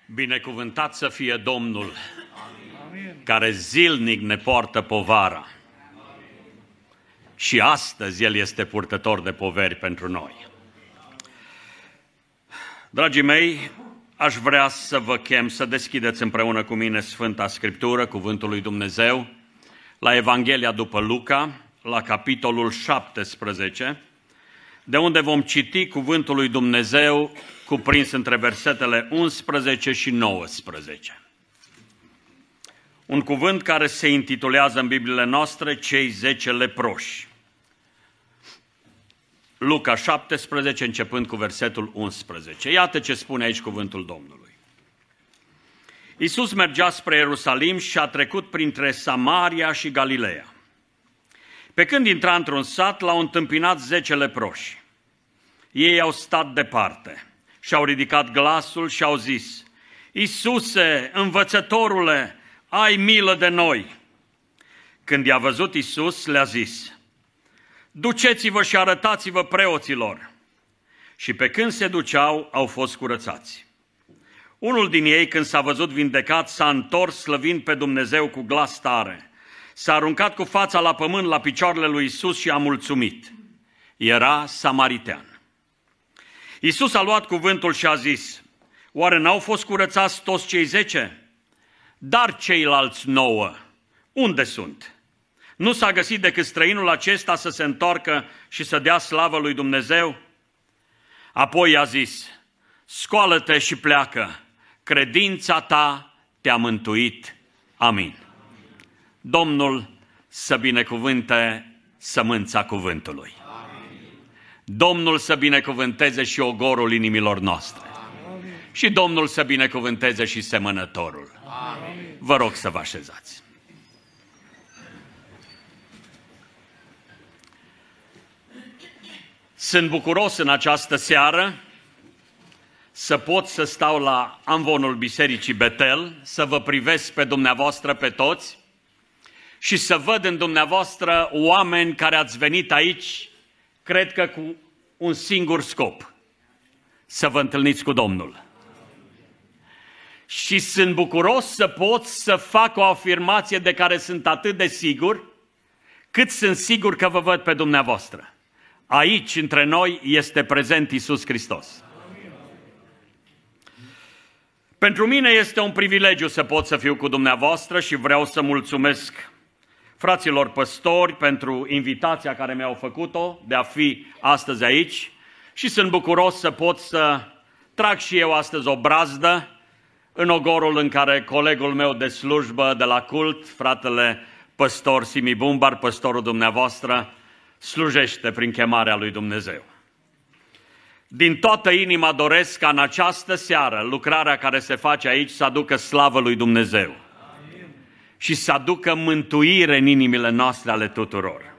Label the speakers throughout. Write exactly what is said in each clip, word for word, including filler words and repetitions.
Speaker 1: Binecuvântat să fie Domnul, care zilnic ne poartă povara. Și astăzi El este purtător de poveri pentru noi. Dragii mei, aș vrea să vă chem să deschideți împreună cu mine Sfânta Scriptură, Cuvântul lui Dumnezeu, la Evanghelia după Luca, la capitolul șaptesprezece, de unde vom citi Cuvântul lui Dumnezeu cuprins între versetele unsprezece și nouăsprezece. Un cuvânt care se intitulează în Bibliile noastre Cei zece leproși. Luca șaptesprezece, începând cu versetul unsprezece. Iată ce spune aici cuvântul Domnului. Iisus mergea spre Ierusalim și a trecut printre Samaria și Galileea. Pe când intra într-un sat, l-au întâmpinat zece leproși. Ei au stat departe și au ridicat glasul și au zis: Iisuse, învățătorule, ai milă de noi! Când i-a văzut Iisus, le-a zis: duceți-vă și arătați-vă preoților. Și pe când se duceau, au fost curățați. Unul din ei, când s-a văzut vindecat, s-a întors slăvind pe Dumnezeu cu glas tare. S-a aruncat cu fața la pământ la picioarele lui Iisus și a mulțumit. Era samaritean. Iisus a luat cuvântul și a zis: oare n-au fost curățați toți cei zece? Dar ceilalți nouă, unde sunt? Nu s-a găsit decât străinul acesta să se întoarcă și să dea slavă lui Dumnezeu? Apoi i-a zis: scoală-te și pleacă, credința ta te-a mântuit. Amin. Domnul să binecuvânte sămânța cuvântului. Amin. Domnul să binecuvânteze și ogorul inimilor noastre. Amin. Și Domnul să binecuvânteze și semănătorul. Amin. Vă rog să vă așezați. Sunt bucuros în această seară să pot să stau la amvonul Bisericii Betel, să vă privesc pe dumneavoastră pe toți și să văd în dumneavoastră oameni care ați venit aici, cred că cu un singur scop: să vă întâlniți cu Domnul. Și sunt bucuros să pot să fac o afirmație de care sunt atât de sigur, cât sunt sigur că vă văd pe dumneavoastră. Aici, între noi, este prezent Iisus Hristos. Pentru mine este un privilegiu să pot să fiu cu dumneavoastră și vreau să mulțumesc fraților păstori pentru invitația care mi-au făcut-o de a fi astăzi aici și sunt bucuros să pot să trag și eu astăzi o brazdă în ogorul în care colegul meu de slujbă de la cult, fratele păstor Simi Bumbar, păstorul dumneavoastră, slujește prin chemarea lui Dumnezeu. Din toată inima doresc ca în această seară lucrarea care se face aici să aducă slavă lui Dumnezeu. Amin. Și să aducă mântuire în inimile noastre ale tuturor.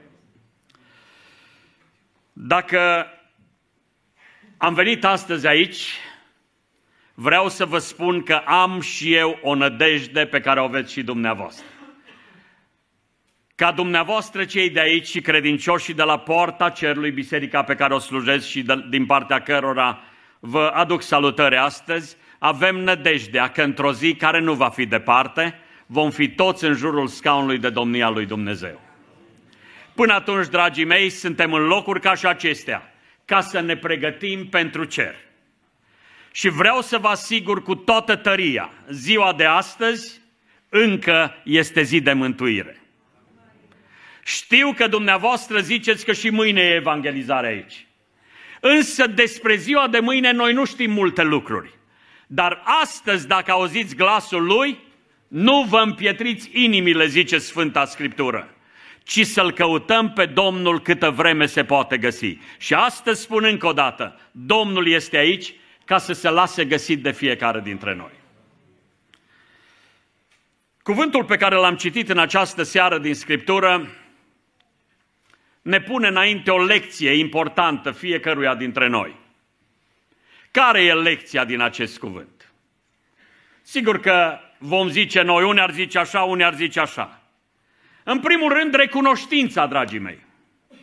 Speaker 1: Dacă am venit astăzi aici, vreau să vă spun că am și eu o nădejde pe care o aveți și dumneavoastră. Ca dumneavoastră cei de aici și credincioșii de la poarta cerului, biserica pe care o slujesc și de, din partea cărora vă aduc salutări astăzi, avem nădejdea că într-o zi care nu va fi departe, vom fi toți în jurul scaunului de domnia lui Dumnezeu. Până atunci, dragii mei, suntem în locuri ca și acestea, ca să ne pregătim pentru cer. Și vreau să vă asigur cu toată tăria, ziua de astăzi încă este zi de mântuire. Știu că dumneavoastră ziceți că și mâine e evangelizare aici. Însă despre ziua de mâine noi nu știm multe lucruri. Dar astăzi, dacă auziți glasul Lui, nu vă împietriți inimile, zice Sfânta Scriptură, ci să-L căutăm pe Domnul câtă vreme se poate găsi. Și astăzi spun încă o dată, Domnul este aici ca să se lase găsit de fiecare dintre noi. Cuvântul pe care l-am citit în această seară din Scriptură ne pune înainte o lecție importantă fiecăruia dintre noi. Care e lecția din acest cuvânt? Sigur că vom zice noi, unii ar zice așa, unii ar zice așa. În primul rând, recunoștința, dragii mei.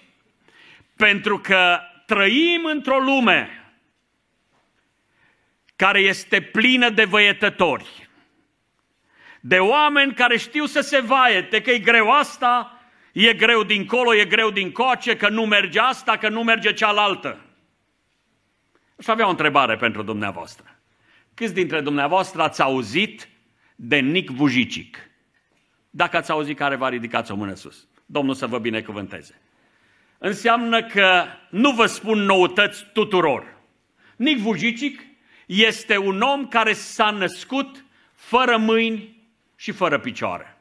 Speaker 1: Pentru că trăim într-o lume care este plină de văietători, de oameni care știu să se vaiete, că e greu asta, e greu dincolo, e greu dincoace, că nu merge asta, că nu merge cealaltă. Aș avea o întrebare pentru dumneavoastră. Câți dintre dumneavoastră ați auzit de Nic Vujicic? Dacă ați auzit, care va ridicați o mână sus. Domnul să vă binecuvânteze. Înseamnă că nu vă spun noutăți tuturor. Nic Vujicic este un om care s-a născut fără mâini și fără picioare.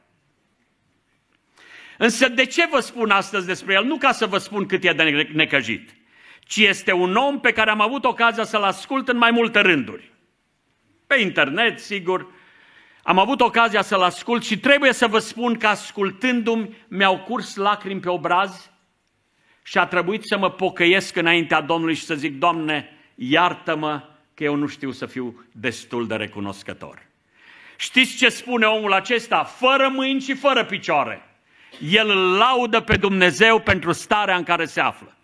Speaker 1: Însă de ce vă spun astăzi despre el? Nu ca să vă spun cât e de necăjit, ci este un om pe care am avut ocazia să-l ascult în mai multe rânduri. Pe internet, sigur, am avut ocazia să-l ascult și trebuie să vă spun că ascultându-mi mi-au curs lacrimi pe obraz și a trebuit să mă pocăiesc înaintea Domnului și să zic: Doamne, iartă-mă că eu nu știu să fiu destul de recunoscător. Știți ce spune omul acesta? Fără mâini și fără picioare. El îl laudă pe Dumnezeu pentru starea în care se află.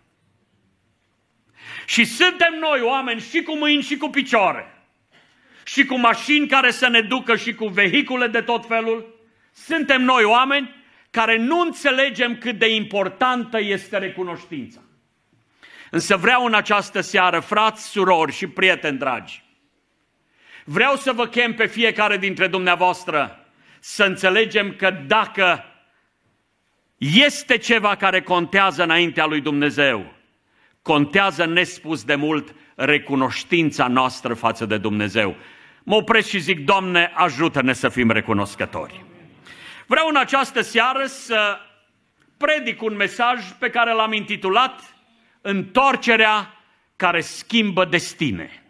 Speaker 1: Și suntem noi oameni și cu mâini și cu picioare, și cu mașini care să ne ducă și cu vehicule de tot felul. Suntem noi oameni care nu înțelegem cât de importantă este recunoștința. Însă vreau în această seară, frați, surori și prieteni dragi, vreau să vă chem pe fiecare dintre dumneavoastră să înțelegem că dacă este ceva care contează înaintea lui Dumnezeu, contează nespus de mult recunoștința noastră față de Dumnezeu. Mă opresc și zic: Doamne, ajută-ne să fim recunoscători. Vreau în această seară să predic un mesaj pe care l-am intitulat Întoarcerea care schimbă destine.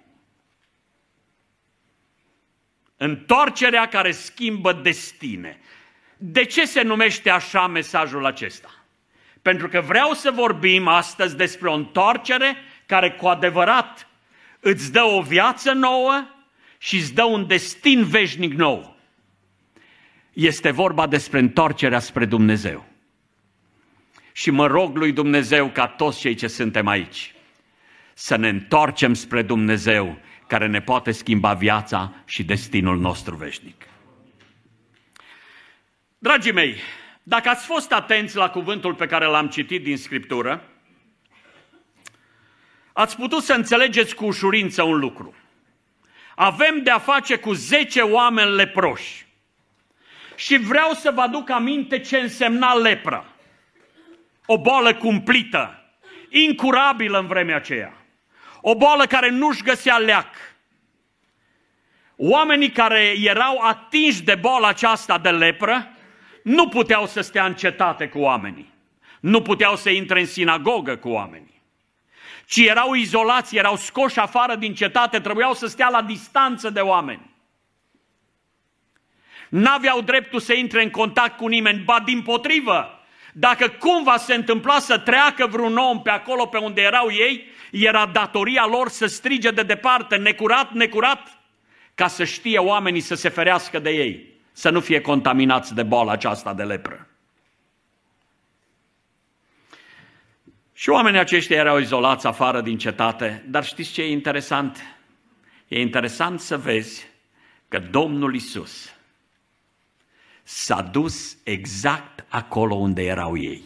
Speaker 1: Întoarcerea care schimbă destine. De ce se numește așa mesajul acesta? Pentru că vreau să vorbim astăzi despre o întoarcere care cu adevărat îți dă o viață nouă și îți dă un destin veșnic nou. Este vorba despre întoarcerea spre Dumnezeu. Și mă rog lui Dumnezeu ca toți cei ce suntem aici să ne întoarcem spre Dumnezeu, care ne poate schimba viața și destinul nostru veșnic. Dragii mei, dacă ați fost atenți la cuvântul pe care l-am citit din Scriptură, ați putut să înțelegeți cu ușurință un lucru. Avem de-a face cu zece oameni leproși. Și vreau să vă aduc aminte ce însemna lepra. O boală cumplită, incurabilă în vremea aceea. O boală care nu-și găsea leac. Oamenii care erau atinși de boala aceasta de lepră nu puteau să stea în cetate cu oamenii. Nu puteau să intre în sinagogă cu oamenii. Ci erau izolați, erau scoși afară din cetate, trebuiau să stea la distanță de oameni. N-aveau dreptul să intre în contact cu nimeni, ba dimpotrivă. Dacă cumva se întâmpla să treacă vreun om pe acolo pe unde erau ei, era datoria lor să strige de departe: necurat, necurat, ca să știe oamenii să se ferească de ei, să nu fie contaminați de boala aceasta de lepră. Și oamenii aceștia erau izolați afară din cetate, dar știți ce e interesant? E interesant să vezi că Domnul Iisus s-a dus exact acolo unde erau ei.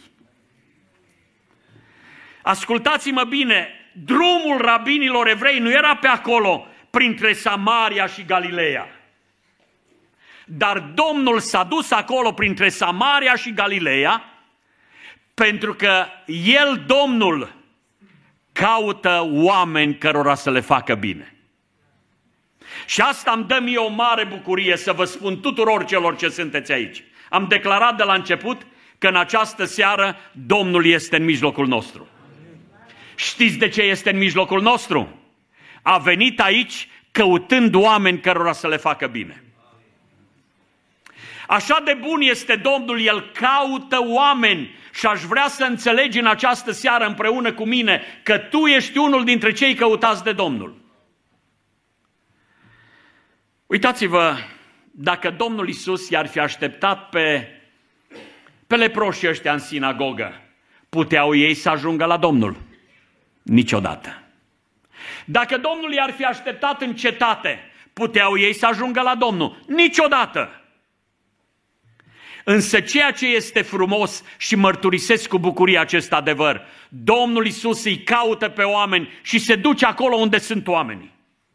Speaker 1: Ascultați-mă bine, drumul rabinilor evrei nu era pe acolo, printre Samaria și Galileea. Dar Domnul s-a dus acolo printre Samaria și Galileea, pentru că El, Domnul, caută oameni cărora să le facă bine. Și asta îmi dă mie o mare bucurie să vă spun tuturor celor ce sunteți aici. Am declarat de la început că în această seară Domnul este în mijlocul nostru. Știți de ce este în mijlocul nostru? A venit aici căutând oameni cărora să le facă bine. Așa de bun este Domnul, El caută oameni și aș vrea să înțelegi în această seară împreună cu mine că tu ești unul dintre cei căutați de Domnul. Uitați-vă, dacă Domnul Iisus i-ar fi așteptat pe, pe leproșii ăștia în sinagogă, puteau ei să ajungă la Domnul? Niciodată. Dacă Domnul i-ar fi așteptat în cetate, puteau ei să ajungă la Domnul? Niciodată! Însă ceea ce este frumos și mărturisesc cu bucurie acest adevăr, Domnul Iisus îi caută pe oameni și se duce acolo unde sunt oamenii.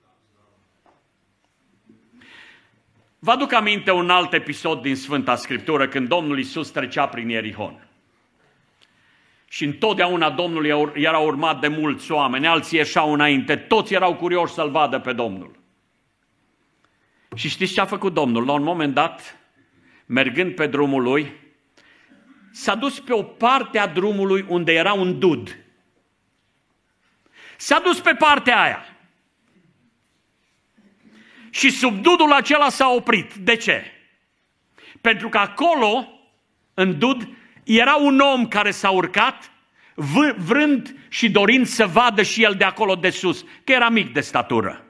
Speaker 1: Vă aduc aminte un alt episod din Sfânta Scriptură când Domnul Iisus trecea prin Ierihon. Și întotdeauna Domnul era urmat de mulți oameni, alții ieșeau înainte, toți erau curioși să-L vadă pe Domnul. Și știți ce a făcut Domnul? La un moment dat, mergând pe drumul lui, s-a dus pe o parte a drumului unde era un dud. S-a dus pe partea aia. Și sub dudul acela s-a oprit. De ce? Pentru că acolo, în dud, era un om care s-a urcat, vrând și dorind să vadă și el de acolo de sus, că era mic de statură.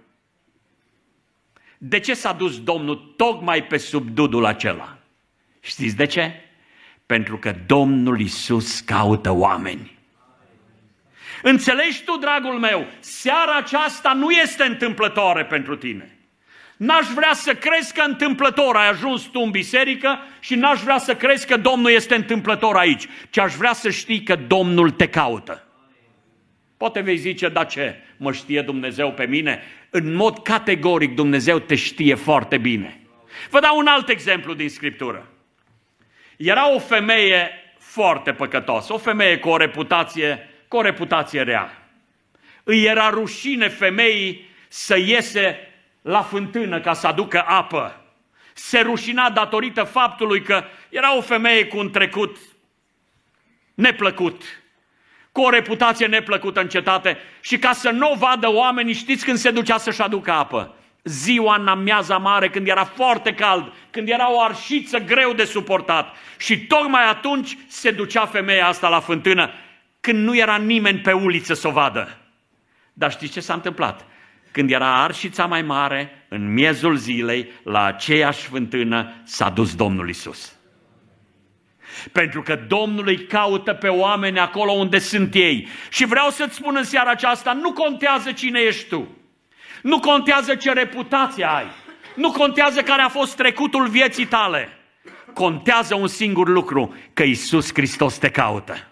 Speaker 1: De ce s-a dus Domnul tocmai pe sub dudul acela? Știți de ce? Pentru că Domnul Iisus caută oameni. Înțelegi tu, dragul meu, seara aceasta nu este întâmplătoare pentru tine. N-aș vrea să crezi că întâmplător ai ajuns tu în biserică și n-aș vrea să crezi că Domnul este întâmplător aici, ci aș vrea să știi că Domnul te caută. Poate vei zice, da ce, mă știe Dumnezeu pe mine? În mod categoric Dumnezeu te știe foarte bine. Vă dau un alt exemplu din Scriptură. Era o femeie foarte păcătoasă, o femeie cu o reputație, cu o reputație rea. Îi era rușine femeii să iese la fântână ca să aducă apă. Se rușina datorită faptului că era o femeie cu un trecut neplăcut, cu o reputație neplăcută în cetate și ca să nu o vadă oamenii, știți când se ducea să-și aducă apă? Ziua în amiaza mare, când era foarte cald, când era o arșiță greu de suportat și tocmai atunci se ducea femeia asta la fântână, când nu era nimeni pe uliță să o vadă. Dar știți ce s-a întâmplat? Când era arșița mai mare, în miezul zilei, la aceeași fântână s-a dus Domnul Iisus. Pentru că Domnul îi caută pe oameni acolo unde sunt ei. Și vreau să-ți spun în seara aceasta, nu contează cine ești tu. Nu contează ce reputație ai. Nu contează care a fost trecutul vieții tale. Contează un singur lucru, că Iisus Hristos te caută.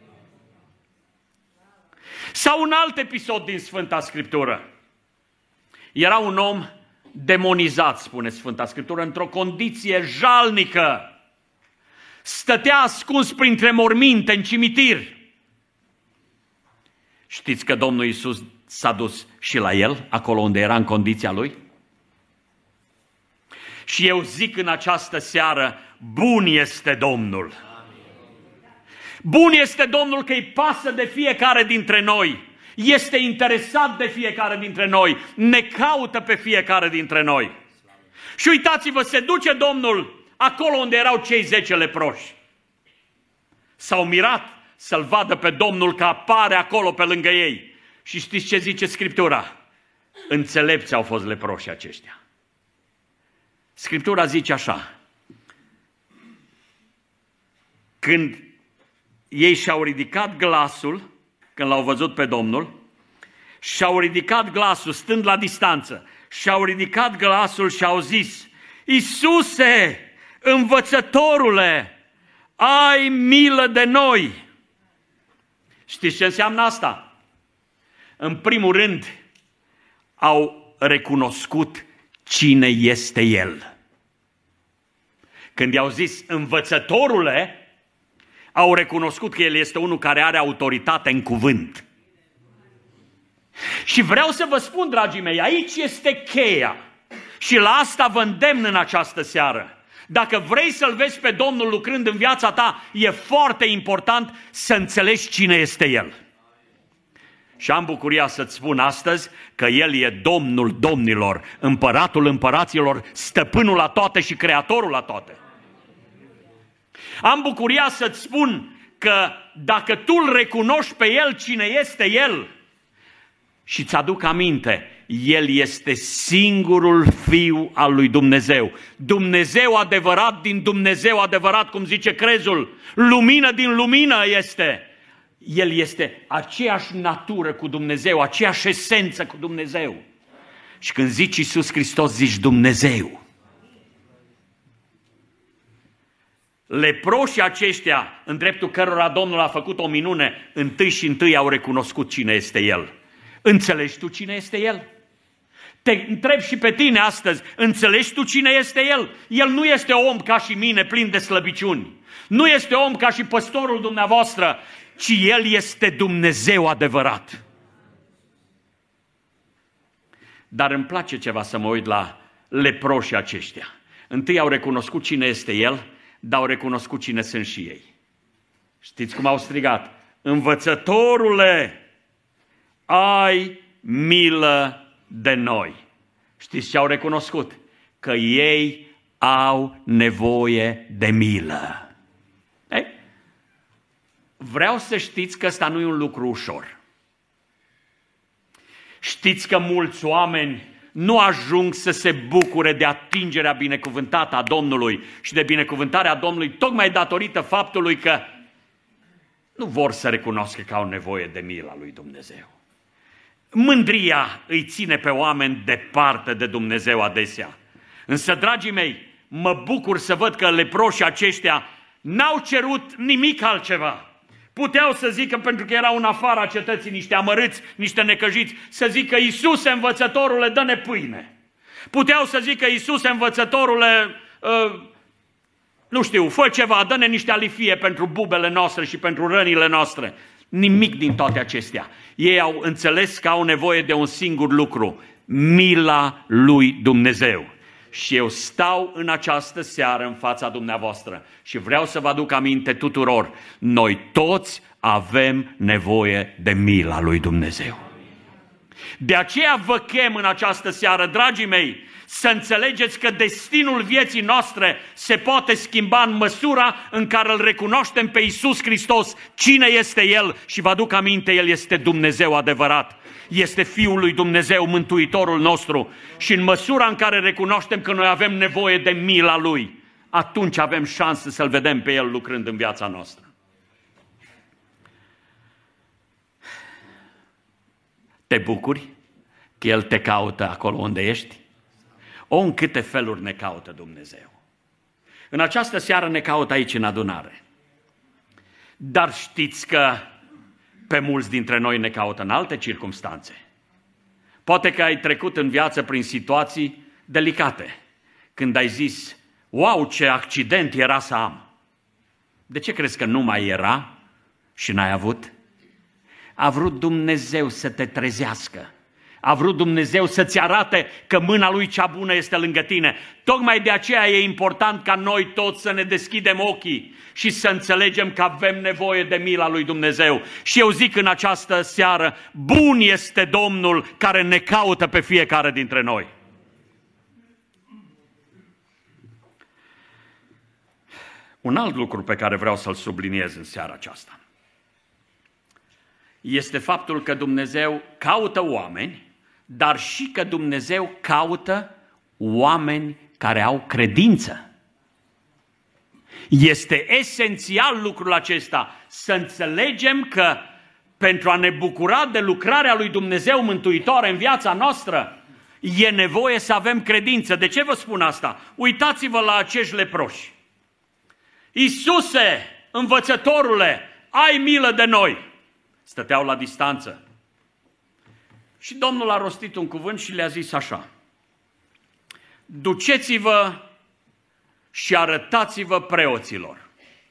Speaker 1: Sau un alt episod din Sfânta Scriptură. Era un om demonizat, spune Sfânta Scriptură, într-o condiție jalnică. Stătea ascuns printre morminte în cimitir. Știți că Domnul Iisus s-a dus și la el, acolo unde era în condiția lui? Și eu zic în această seară, bun este Domnul. Bun este Domnul că îi pasă de fiecare dintre noi. Este interesat de fiecare dintre noi. Ne caută pe fiecare dintre noi. Și uitați-vă, se duce Domnul acolo unde erau cei zece leproși. S-au mirat să-L vadă pe Domnul că apare acolo pe lângă ei. Și știți ce zice Scriptura? Înțelepți au fost leproși aceștia. Scriptura zice așa. Când ei și-au ridicat glasul, când L-au văzut pe Domnul, și-au ridicat glasul, stând la distanță, și-au ridicat glasul și au zis, Iisuse, învățătorule, ai milă de noi. Știți ce înseamnă asta? În primul rând, au recunoscut cine este El. Când i-au zis, învățătorule, au recunoscut că El este unul care are autoritate în cuvânt. Și vreau să vă spun, dragii mei, aici este cheia. Și la asta vă îndemn în această seară. Dacă vrei să-L vezi pe Domnul lucrând în viața ta, e foarte important să înțelegi cine este El. Și am bucuria să-ți spun astăzi că El e Domnul domnilor, Împăratul împăraților, Stăpânul la toate și Creatorul la toate. Am bucuria să-ți spun că dacă tu îl recunoști pe El cine este El și îți aduc aminte, El este singurul Fiu al lui Dumnezeu. Dumnezeu adevărat din Dumnezeu adevărat, cum zice crezul. Lumină din lumină este. El este aceeași natură cu Dumnezeu, aceeași esență cu Dumnezeu. Și când zici Iisus Hristos, zici Dumnezeu. Leproșii aceștia, în dreptul cărora Domnul a făcut o minune, întâi și întâi au recunoscut cine este El. Înțelegi tu cine este El? Te întreb și pe tine astăzi, înțelegi tu cine este El? El nu este om ca și mine, plin de slăbiciuni. Nu este om ca și păstorul dumneavoastră, ci El este Dumnezeu adevărat. Dar îmi place ceva să mă uit la leproșii aceștia. Întâi au recunoscut cine este El, dar au recunoscut cine sunt și ei. Știți cum au strigat? Învățătorule, ai milă de noi. Știți ce au recunoscut? Că ei au nevoie de milă. Ei? Vreau să știți că ăsta nu e un lucru ușor. Știți că mulți oameni nu ajung să se bucure de atingerea binecuvântată a Domnului și de binecuvântarea Domnului tocmai datorită faptului că nu vor să recunoască că au nevoie de mila lui Dumnezeu. Mândria îi ține pe oameni departe de Dumnezeu adesea. Însă, dragii mei, mă bucur să văd că leproșii aceștia n-au cerut nimic altceva. Puteau să zică, pentru că erau în afara cetății niște amărâți, niște necăjiți, să zică, Iisuse, învățătorule, dă-ne pâine. Puteau să zică, Iisuse, învățătorule, uh, nu știu, fă ceva, dă-ne niște alifie pentru bubele noastre și pentru rănile noastre. Nimic din toate acestea. Ei au înțeles că au nevoie de un singur lucru, mila lui Dumnezeu. Și eu stau în această seară în fața dumneavoastră și vreau să vă aduc aminte tuturor, noi toți avem nevoie de mila lui Dumnezeu. De aceea vă chem în această seară, dragii mei, să înțelegeți că destinul vieții noastre se poate schimba în măsura în care îl recunoaștem pe Iisus Hristos, cine este El, și vă aduc aminte, El este Dumnezeu adevărat. Este Fiul lui Dumnezeu, Mântuitorul nostru, și în măsura în care recunoaștem că noi avem nevoie de mila Lui, atunci avem șansă să-L vedem pe El lucrând în viața noastră. Te bucuri că El te caută acolo unde ești? O, în câte feluri ne caută Dumnezeu. În această seară ne caută aici în adunare. Dar știți că pe mulți dintre noi ne caută în alte circumstanțe. Poate că ai trecut în viață prin situații delicate, când ai zis, wow, ce accident era să am. De ce crezi că nu mai era și n-ai avut? A vrut Dumnezeu să te trezească. A vrut Dumnezeu să-ți arate că mâna Lui cea bună este lângă tine. Tocmai de aceea e important ca noi toți să ne deschidem ochii și să înțelegem că avem nevoie de mila lui Dumnezeu. Și eu zic în această seară, bun este Domnul care ne caută pe fiecare dintre noi. Un alt lucru pe care vreau să-l subliniez în seara aceasta este faptul că Dumnezeu caută oameni, dar și că Dumnezeu caută oameni care au credință. Este esențial lucrul acesta, să înțelegem că pentru a ne bucura de lucrarea lui Dumnezeu mântuitoare în viața noastră, e nevoie să avem credință. De ce vă spun asta? Uitați-vă la acești leproși. Iisuse, învățătorule, ai milă de noi! Stăteau la distanță. Și Domnul a rostit un cuvânt și le-a zis așa: duceți-vă și arătați-vă preoților.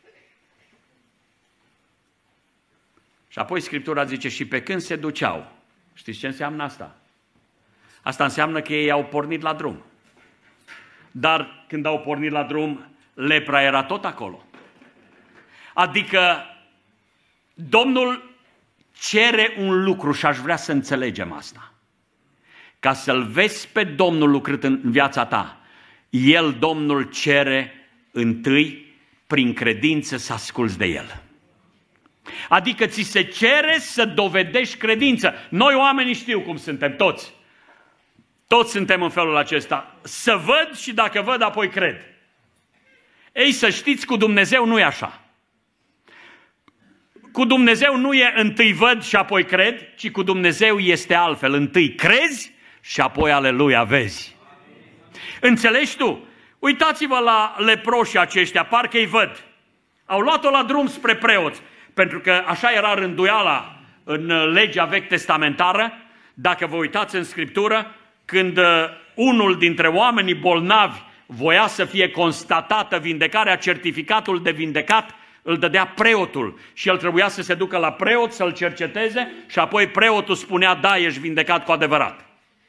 Speaker 1: Și apoi Scriptura zice, și pe când se duceau. Știți ce înseamnă asta? Asta înseamnă că ei au pornit la drum. Dar când au pornit la drum, lepra era tot acolo. Adică Domnul cere un lucru și aș vrea să înțelegem asta. Ca să-L vezi pe Domnul lucrând în viața ta, El, Domnul, cere întâi prin credință să asculți de El. Adică ți se cere să dovedești credință. Noi oamenii știu cum suntem toți. Toți suntem în felul acesta. Să văd și dacă văd, apoi cred. Ei, să știți, cu Dumnezeu nu e așa. cu Dumnezeu nu e întâi văd și apoi cred, ci cu Dumnezeu este altfel. Întâi crezi și apoi aleluia vezi. Înțelegi tu? Uitați-vă la leproșii aceștia, parcă îi văd. Au luat-o la drum spre preoți, pentru că așa era rânduiala în legea vechi testamentară. Dacă vă uitați în Scriptură, când unul dintre oamenii bolnavi voia să fie constatată vindecarea, certificatul de vindecat îl dădea preotul și el trebuia să se ducă la preot să-l cerceteze și apoi preotul spunea, da, ești vindecat cu adevărat.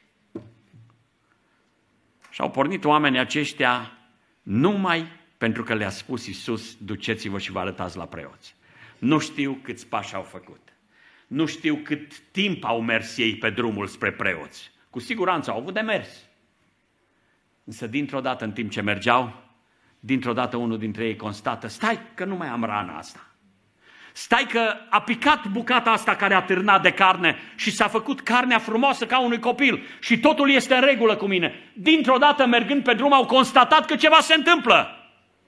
Speaker 1: Și au pornit oamenii aceștia numai pentru că le-a spus Iisus, duceți-vă și vă arătați la preoți. Nu știu câți pași au făcut. Nu știu cât timp au mers ei pe drumul spre preoți. Cu siguranță au avut de mers. Însă dintr-o dată, în timp ce mergeau, dintr-o dată unul dintre ei constată, stai că nu mai am rana asta. Stai că a picat bucata asta care a târnat de carne și s-a făcut carnea frumoasă ca unui copil și totul este în regulă cu mine. Dintr-o dată, mergând pe drum, au constatat că ceva se întâmplă.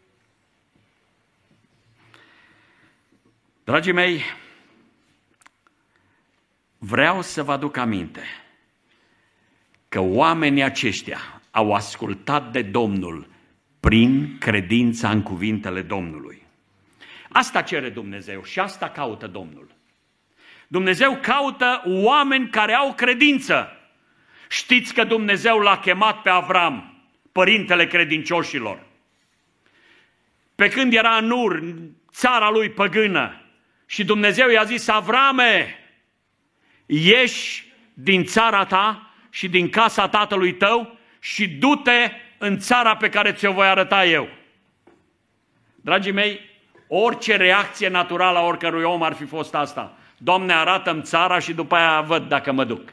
Speaker 1: Dragii mei, vreau să vă aduc aminte că oamenii aceștia au ascultat de Domnul prin credința în cuvintele Domnului. Asta cere Dumnezeu și asta caută Domnul. Dumnezeu caută oameni care au credință. Știți că Dumnezeu l-a chemat pe Avram, părintele credincioșilor. Pe când era în Ur, țara lui păgână, și Dumnezeu i-a zis, Avrame, ieși din țara ta și din casa tatălui tău și du-te în țara pe care ți-o voi arăta eu. Dragii mei, orice reacție naturală a oricărui om ar fi fost asta. Doamne, arată-mi țara și după aia văd dacă mă duc.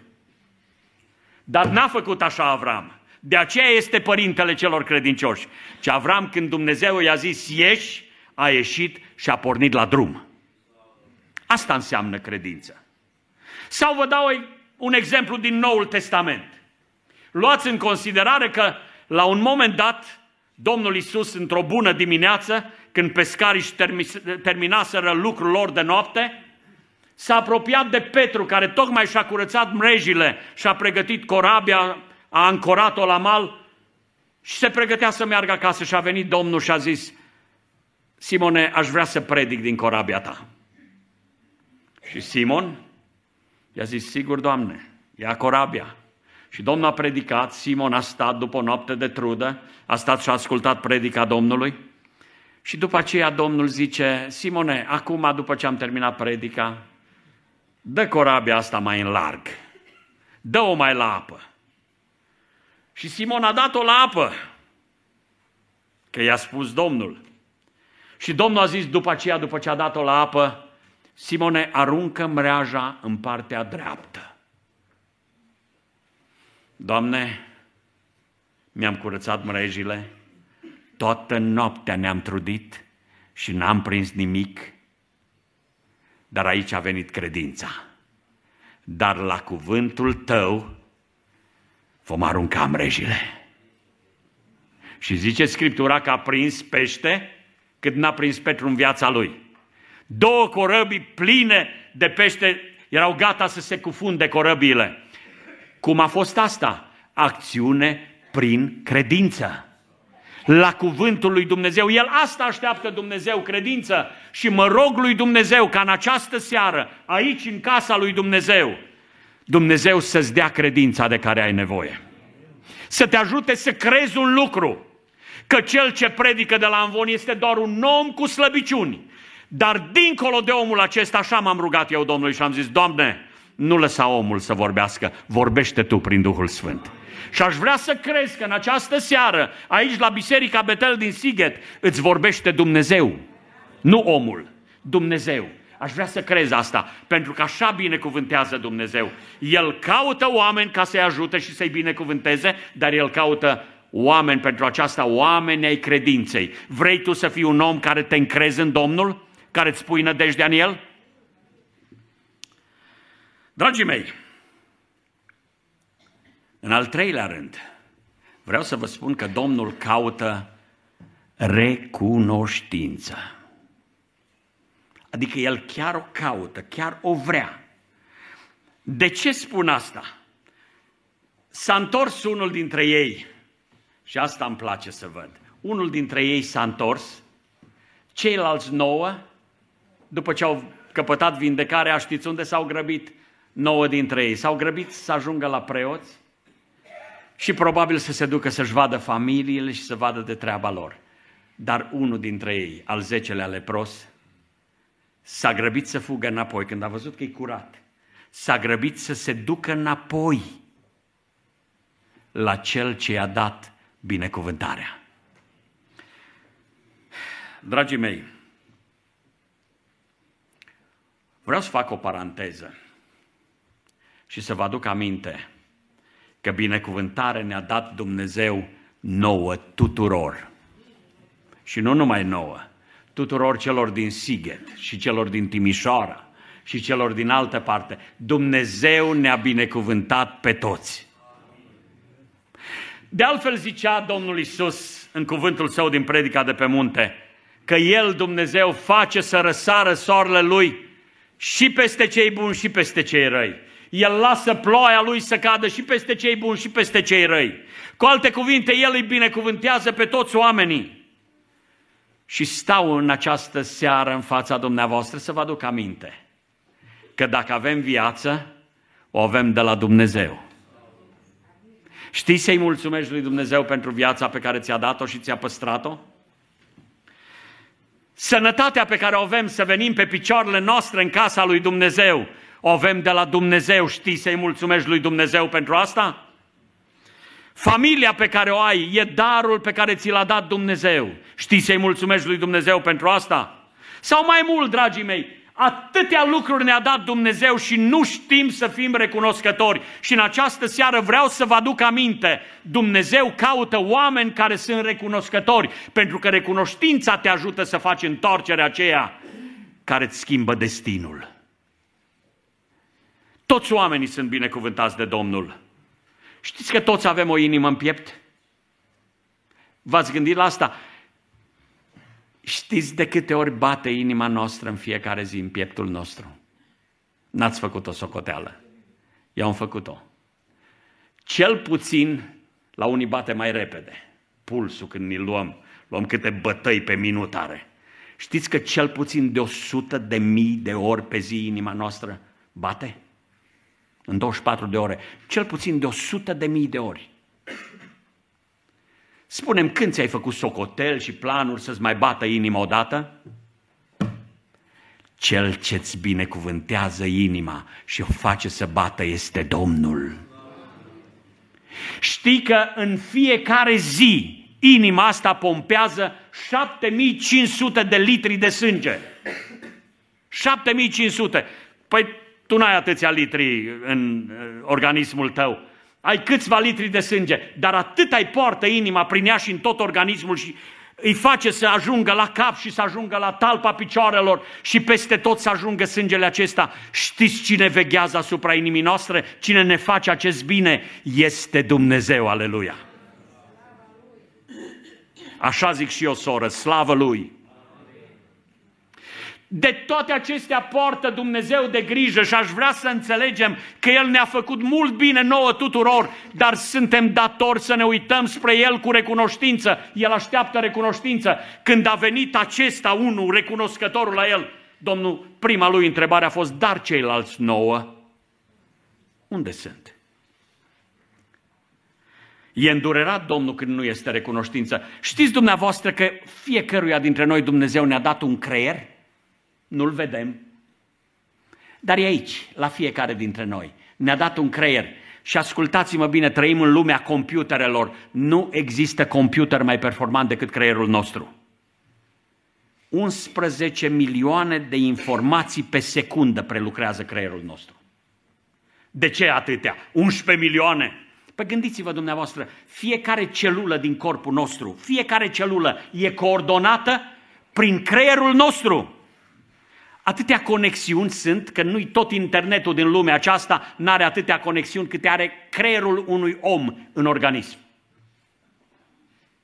Speaker 1: Dar n-a făcut așa Avram. De aceea este părintele celor credincioși. Și Avram, când Dumnezeu i-a zis ieși, a ieșit și a pornit la drum. Asta înseamnă credință. Sau vă dau un exemplu din Noul Testament. Luați în considerare că la un moment dat, Domnul Iisus, într-o bună dimineață, când pescarii își terminaseră lucrul lor de noapte, s-a apropiat de Petru, care tocmai și-a curățat mrejile și-a pregătit corabia, a ancorat-o la mal și se pregătea să meargă acasă și a venit Domnul și a zis, Simone, aș vrea să predic din corabia ta. Și Simon i-a zis, sigur, Doamne, ia corabia. Și Domnul a predicat, Simon a stat după o noapte de trudă, a stat și a ascultat predica Domnului. Și după aceea Domnul zice, Simone, acum după ce am terminat predica, dă corabia asta mai în larg, dă-o mai la apă. Și Simon a dat-o la apă, că i-a spus Domnul. Și Domnul a zis după aceea, după ce a dat-o la apă, Simone, aruncă mreaja în partea dreaptă. Doamne, mi-am curățat mrejile, toată noaptea ne-am trudit și n-am prins nimic, dar aici a venit credința. Dar la cuvântul tău vom arunca mrejile. Și zice Scriptura că a prins pește cât n-a prins Petru în viața lui. Două corăbii pline de pește erau gata să se cufunde corăbiile. Cum a fost asta? Acțiune prin credință. La cuvântul lui Dumnezeu. El asta așteaptă Dumnezeu, credință. Și mă rog lui Dumnezeu ca în această seară, aici în casa lui Dumnezeu, Dumnezeu să-ți dea credința de care ai nevoie. Să te ajute să crezi un lucru. Că cel ce predică de la Amvon este doar un om cu slăbiciuni. Dar dincolo de omul acesta, așa m-am rugat eu Domnului și am zis, Doamne, nu lăsa omul să vorbească, vorbește Tu prin Duhul Sfânt. Și aș vrea să crezi că în această seară, aici la Biserica Betel din Sighet, îți vorbește Dumnezeu, nu omul, Dumnezeu. Aș vrea să crezi asta, pentru că așa binecuvântează Dumnezeu. El caută oameni ca să-i ajute și să-i binecuvânteze, dar El caută oameni pentru aceasta, oameni ai credinței. Vrei tu să fii un om care te încrezi în Domnul? Care îți pui nădejdea în El? Dragii mei, în al treilea rând, vreau să vă spun că Domnul caută recunoștință. Adică el chiar o caută, chiar o vrea. De ce spun asta? S-a întors unul dintre ei și asta îmi place să văd. Unul dintre ei s-a întors, ceilalți nouă, după ce au căpătat vindecarea, știți unde s-au grăbit? Nouă dintre ei s-au grăbit să ajungă la preoți și probabil să se ducă să-și vadă familiile și să vadă de treaba lor. Dar unul dintre ei, al zecelea lepros, s-a grăbit să fugă înapoi când a văzut că e curat. S-a grăbit să se ducă înapoi la cel ce i-a dat binecuvântarea. Dragii mei, vreau să fac o paranteză și să vă aduc aminte că binecuvântare ne-a dat Dumnezeu nouă tuturor. Și nu numai nouă, tuturor celor din Sighet și celor din Timișoara și celor din altă parte. Dumnezeu ne-a binecuvântat pe toți. De altfel zicea Domnul Iisus în cuvântul său din Predica de pe munte, că El, Dumnezeu, face să răsară soarele Lui și peste cei buni și peste cei răi. El lasă ploaia Lui să cadă și peste cei buni și peste cei răi. Cu alte cuvinte, El îi binecuvântează pe toți oamenii. Și stau în această seară în fața dumneavoastră să vă aduc aminte că dacă avem viață, o avem de la Dumnezeu. Știi să-i mulțumești lui Dumnezeu pentru viața pe care ți-a dat-o și ți-a păstrat-o? Sănătatea pe care o avem să venim pe picioarele noastre în casa lui Dumnezeu, o avem de la Dumnezeu. Știi să-i mulțumești lui Dumnezeu pentru asta? Familia pe care o ai e darul pe care ți l-a dat Dumnezeu. Știi să-i mulțumești lui Dumnezeu pentru asta? Sau mai mult, dragii mei, atâtea lucruri ne-a dat Dumnezeu și nu știm să fim recunoscători. Și în această seară vreau să vă aduc aminte, Dumnezeu caută oameni care sunt recunoscători, pentru că recunoștința te ajută să faci întoarcerea aceea care îți schimbă destinul. Toți oamenii sunt binecuvântați de Domnul. Știți că toți avem o inimă în piept? V-ați gândit la asta? Știți de câte ori bate inima noastră în fiecare zi în pieptul nostru? N-ați făcut o socoteală. Eu am făcut-o. Cel puțin, la unii bate mai repede. Pulsul când ni luăm, luăm câte bătăi pe minut are. Știți că cel puțin de o sută de mii de ori pe zi inima noastră bate? În douăzeci și patru de ore. Cel puțin de o sută de mii de ori. Spune-mi, când ți-ai făcut socotel și planuri să-ți mai bată inima odată? Cel ce-ți binecuvântează inima și o face să bată este Domnul. Știi că în fiecare zi inima asta pompează șapte mii cinci sute de litri de sânge. șapte mii cinci sute. Păi tu n-ai atâția litri în organismul tău. Ai câțiva litri de sânge, dar atât ai poartă inima prin ea și în tot organismul și îi face să ajungă la cap și să ajungă la talpa picioarelor și peste tot să ajungă sângele acesta. Știți cine veghează asupra inimii noastre? Cine ne face acest bine? Este Dumnezeu, aleluia! Așa zic și eu, soră, slavă Lui! De toate acestea poartă Dumnezeu de grijă și aș vrea să înțelegem că El ne-a făcut mult bine nouă tuturor, dar suntem datori să ne uităm spre El cu recunoștință. El așteaptă recunoștință. Când a venit acesta, unul, recunoscătorul la El, Domnul, prima lui întrebare a fost, dar ceilalți nouă, unde sunt? E îndurerat Domnul când nu este recunoștință. Știți dumneavoastră că fiecăruia dintre noi Dumnezeu ne-a dat un creier? Nu-l vedem, dar e aici, la fiecare dintre noi. Ne-a dat un creier și ascultați-mă bine, trăim în lumea computerelor. Nu există computer mai performant decât creierul nostru. unsprezece milioane de informații pe secundă prelucrează creierul nostru. De ce atâtea? unsprezece milioane? Păi gândiți-vă dumneavoastră, fiecare celulă din corpul nostru, fiecare celulă e coordonată prin creierul nostru. Atâtea conexiuni sunt, că nu-i tot internetul din lumea aceasta n-are atâtea conexiuni câte are creierul unui om în organism.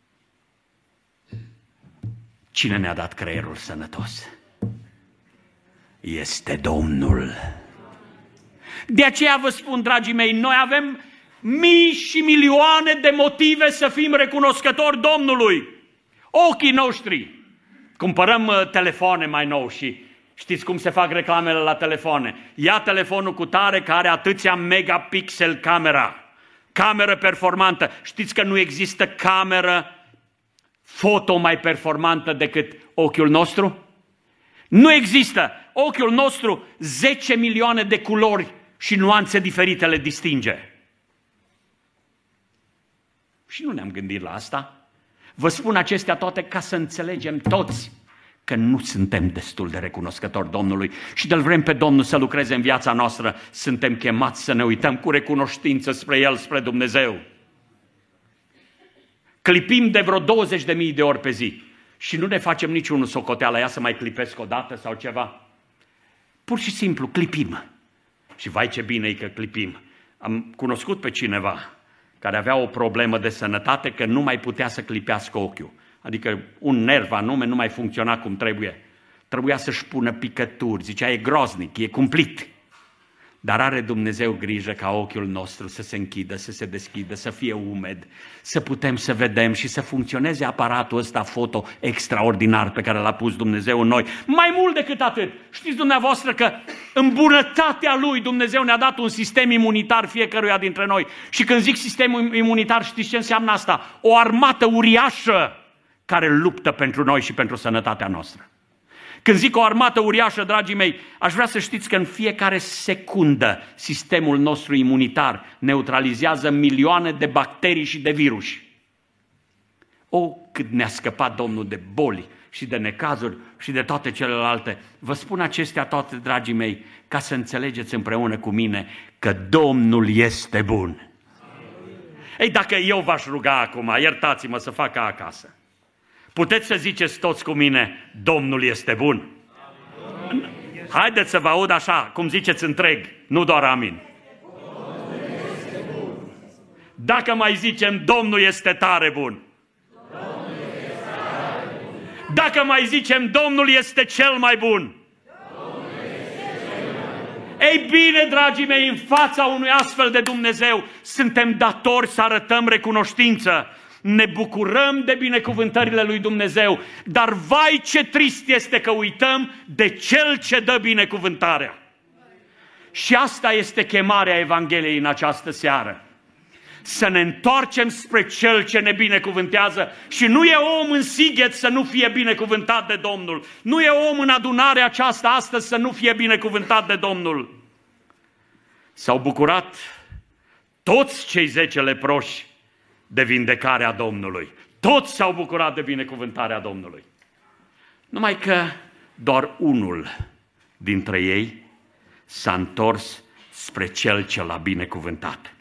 Speaker 1: Cine ne-a dat creierul sănătos? este Domnul. De aceea vă spun, dragii mei, noi avem mii și milioane de motive să fim recunoscători Domnului. Ochii noștri. Cumpărăm telefoane mai nou și știți cum se fac reclamele la telefoane. Ia telefonul cu tare care are atâția megapixel camera. Cameră performantă. Știți că nu există cameră foto mai performantă decât ochiul nostru? Nu există. Ochiul nostru zece milioane de culori și nuanțe diferite le distinge. Și nu ne-am gândit la asta. Vă spun acestea toate ca să înțelegem toți că nu suntem destul de recunoscători Domnului și de-l vrem pe Domnul să lucreze în viața noastră. Suntem chemați să ne uităm cu recunoștință spre El, spre Dumnezeu. Clipim de vreo douăzeci de mii de ori pe zi și nu ne facem niciunul socoteală, ia să mai clipesc o dată sau ceva. Pur și simplu clipim. Și vai ce bine e că clipim. Am cunoscut pe cineva care avea o problemă de sănătate că nu mai putea să clipească ochiul. Adică un nerv anume nu mai funcționa cum trebuie. Trebuia să-și pună picături, zicea e groznic, e cumplit. Dar are Dumnezeu grijă ca ochiul nostru să se închidă, să se deschidă, să fie umed, să putem să vedem și să funcționeze aparatul ăsta foto extraordinar pe care l-a pus Dumnezeu în noi. Mai mult decât atât, știți dumneavoastră că în bunătatea Lui Dumnezeu ne-a dat un sistem imunitar fiecăruia dintre noi. Și când zic sistem imunitar, știți ce înseamnă asta? O armată uriașă care luptă pentru noi și pentru sănătatea noastră. Când zic o armată uriașă, dragii mei, aș vrea să știți că în fiecare secundă sistemul nostru imunitar neutralizează milioane de bacterii și de viruși. O, cât ne-a scăpat Domnul de boli și de necazuri și de toate celelalte. Vă spun acestea toate, dragii mei, ca să înțelegeți împreună cu mine că Domnul este bun. Ei, dacă eu v-aș ruga acum, iertați-mă să fac ca acasă. Puteți să ziceți toți cu mine, Domnul este bun? Amin. Haideți să vă aud așa, cum ziceți întreg, nu doar amin. Dacă mai zicem, Domnul este tare bun.
Speaker 2: Este tare bun.
Speaker 1: Dacă mai zicem, Domnul este cel mai bun. Ei bine, dragii mei, în fața unui astfel de Dumnezeu, suntem datori să arătăm recunoștință. Ne bucurăm de binecuvântările lui Dumnezeu, dar vai ce trist este că uităm de Cel ce dă binecuvântarea. Și asta este chemarea Evangheliei în această seară. Să ne întoarcem spre Cel ce ne binecuvântează și nu e om în Sighet să nu fie binecuvântat de Domnul. Nu e om în adunarea aceasta astăzi să nu fie binecuvântat de Domnul. S-au bucurat toți cei zece leproși de vindecarea Domnului. Toți s-au bucurat de binecuvântarea Domnului. Numai că doar unul dintre ei s-a întors spre Cel ce l-a binecuvântat.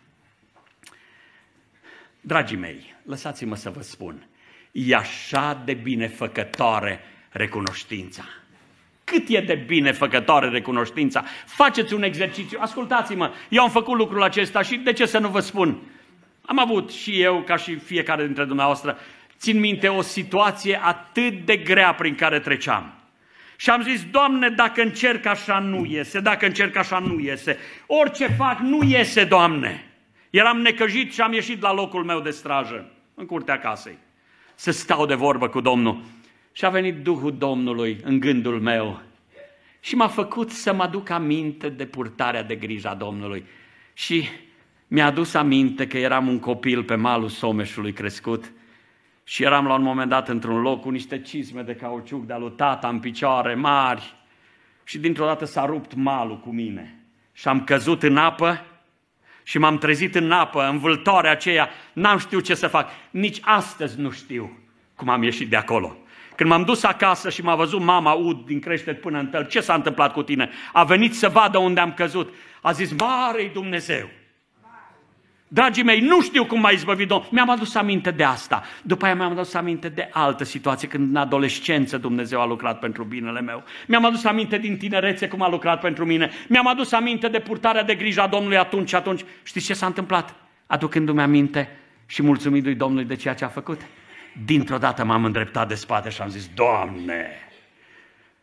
Speaker 1: Dragii mei, lăsați-mă să vă spun, e așa de binefăcătoare recunoștința. Cât e de binefăcătoare recunoștința? Faceți un exercițiu, ascultați-mă, eu am făcut lucrul acesta și de ce să nu vă spun? Am avut și eu, ca și fiecare dintre dumneavoastră, țin minte o situație atât de grea prin care treceam. Și am zis, Doamne, dacă încerc așa nu iese, dacă încerc așa nu iese, orice fac nu iese, Doamne. Eram necăjit și am ieșit la locul meu de strajă, în curtea casei, să stau de vorbă cu Domnul. Și a venit Duhul Domnului în gândul meu și m-a făcut să mă aduc aminte de purtarea de grija Domnului. Și mi-a adus aminte că eram un copil pe malul Someșului crescut și eram la un moment dat într-un loc cu niște cizme de cauciuc de-a lui tata în picioare mari și dintr-o dată s-a rupt malul cu mine și am căzut în apă și m-am trezit în apă, în vâltoarea aceea, n-am știut ce să fac, nici astăzi nu știu cum am ieșit de acolo. Când m-am dus acasă și m-a văzut mama ud din creștet până în tăl, ce s-a întâmplat cu tine? A venit să vadă unde am căzut. A zis, mare-i Dumnezeu! Dragii mei, nu știu cum m-a izbăvit Domnul. Mi-am adus aminte de asta. După aia mi-am adus aminte de altă situație, când în adolescență Dumnezeu a lucrat pentru binele meu. Mi-am adus aminte din tinerețe cum a lucrat pentru mine. Mi-am adus aminte de purtarea de grijă a Domnului atunci și atunci. Știți ce s-a întâmplat? Aducându-mi aminte și mulțumindu-i Domnului de ceea ce a făcut, dintr-o dată m-am îndreptat de spate și am zis, Doamne,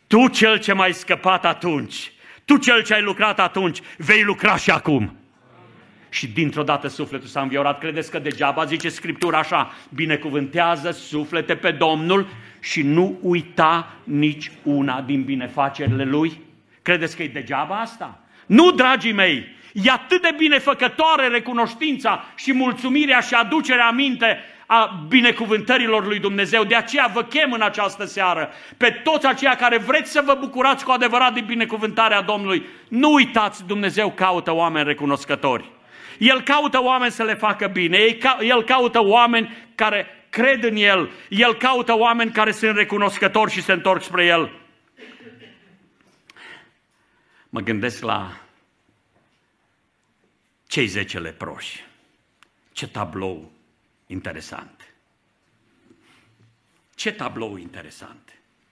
Speaker 1: Tu cel ce m-ai scăpat atunci, tu cel ce ai lucrat atunci, vei lucra și acum. Și dintr-o dată sufletul s-a înviorat. Credeți că degeaba zice Scriptura așa? Binecuvântează suflete pe Domnul și nu uita nici una din binefacerile Lui? Credeți că e degeaba asta? Nu, dragii mei! E atât de binefăcătoare recunoștința și mulțumirea și aducerea aminte a binecuvântărilor lui Dumnezeu. De aceea vă chem în această seară pe toți aceia care vreți să vă bucurați cu adevărat din binecuvântarea Domnului. Nu uitați, Dumnezeu caută oameni recunoscători. El caută oameni să le facă bine, El caută oameni care cred în El, El caută oameni care sunt recunoscători și se întorc spre El. Mă gândesc la cei zece leproși. Ce tablou interesant! Ce tablou interesant!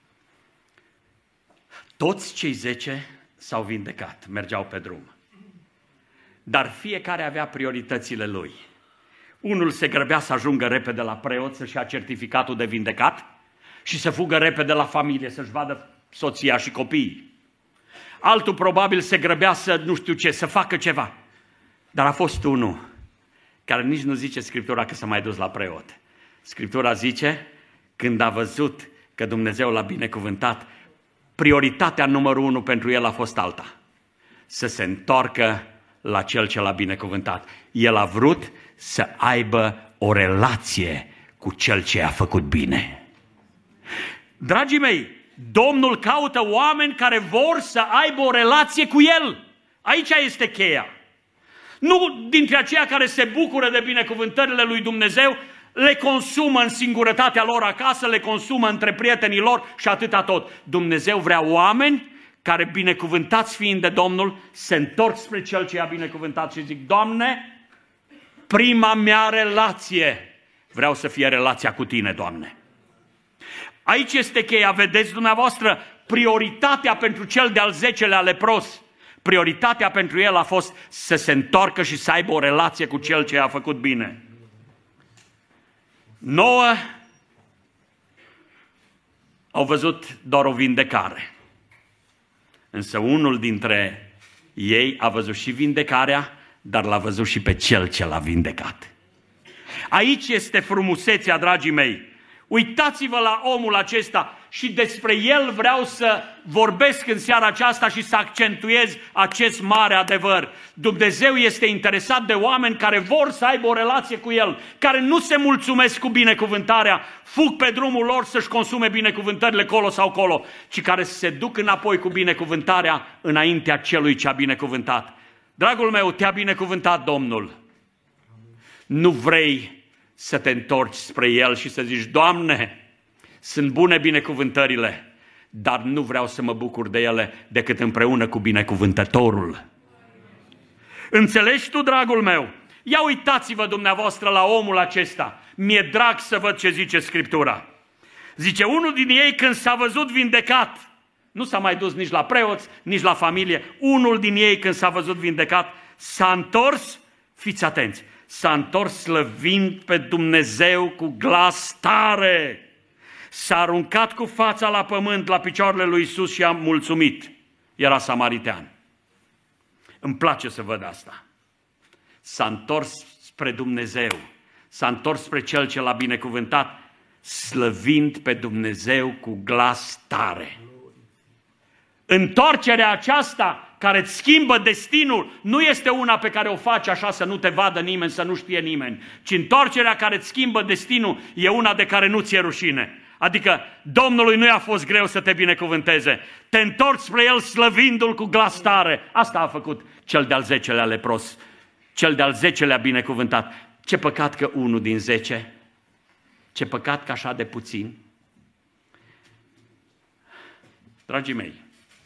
Speaker 1: Toți cei zece s-au vindecat, mergeau pe drum. Dar fiecare avea prioritățile lui. Unul se grăbea să ajungă repede la preot să-și ia certificatul de vindecat și să fugă repede la familie, să-și vadă soția și copiii. Altul probabil se grăbea să nu știu ce, să facă ceva. Dar a fost unul care nici nu zice Scriptura că s-a mai dus la preot. Scriptura zice, când a văzut că Dumnezeu l-a binecuvântat, prioritatea numărul unu pentru el a fost alta. Să se întoarcă la cel ce l-a binecuvântat. El a vrut să aibă o relație cu cel ce a făcut bine. Dragii mei, Domnul caută oameni care vor să aibă o relație cu El. Aici este cheia. Nu dintre aceia care se bucură de binecuvântările lui Dumnezeu, le consumă în singurătatea lor acasă, le consumă între prietenii lor și atâta tot. Dumnezeu vrea oameni care, binecuvântați fiind de Domnul, se întorc spre Cel ce i-a binecuvântat și zic, Doamne, prima mea relație, vreau să fie relația cu Tine, Doamne. Aici este cheia, vedeți dumneavoastră, prioritatea pentru cel de-al zecelea lepros, prioritatea pentru el a fost să se întoarcă și să aibă o relație cu Cel ce i-a făcut bine. Nouă au văzut doar o vindecare. Însă unul dintre ei a văzut și vindecarea, dar l-a văzut și pe Cel ce l-a vindecat. Aici este frumusețea, dragii mei. Uitați-vă la omul acesta și despre el vreau să vorbesc în seara aceasta și să accentuez acest mare adevăr. Dumnezeu este interesat de oameni care vor să aibă o relație cu El, care nu se mulțumesc cu binecuvântarea, fug pe drumul lor să-și consume binecuvântările colo sau colo, ci care se duc înapoi cu binecuvântarea înaintea celui ce a binecuvântat. Dragul meu, te-a binecuvântat Domnul. Nu vrei să te întorci spre El și să zici, Doamne, sunt bune binecuvântările, dar nu vreau să mă bucur de ele decât împreună cu binecuvântătorul. Înțelegi tu, dragul meu? Ia uitați-vă dumneavoastră la omul acesta. Mi-e drag să văd ce zice Scriptura. Zice, unul din ei când s-a văzut vindecat, nu s-a mai dus nici la preoți, nici la familie, unul din ei când s-a văzut vindecat, s-a întors, fiți atenți, s-a întors slăvind pe Dumnezeu cu glas tare. S-a aruncat cu fața la pământ, la picioarele lui Iisus și a mulțumit. Era samaritean. Îmi place să văd asta. S-a întors spre Dumnezeu. S-a întors spre Cel ce l-a binecuvântat, slăvind pe Dumnezeu cu glas tare. Întoarcerea aceasta care îți schimbă destinul nu este una pe care o faci așa să nu te vadă nimeni, să nu știe nimeni, ci întoarcerea care îți schimbă destinul e una de care nu ți-e rușine. Adică Domnului nu i-a fost greu să te binecuvânteze. Te întorci spre El slăvindu-L cu glas tare. Asta a făcut cel de-al zecelea lepros. Cel de-al zecelea binecuvântat. Ce păcat că unul din zece. Ce păcat că așa de puțin. Dragii mei,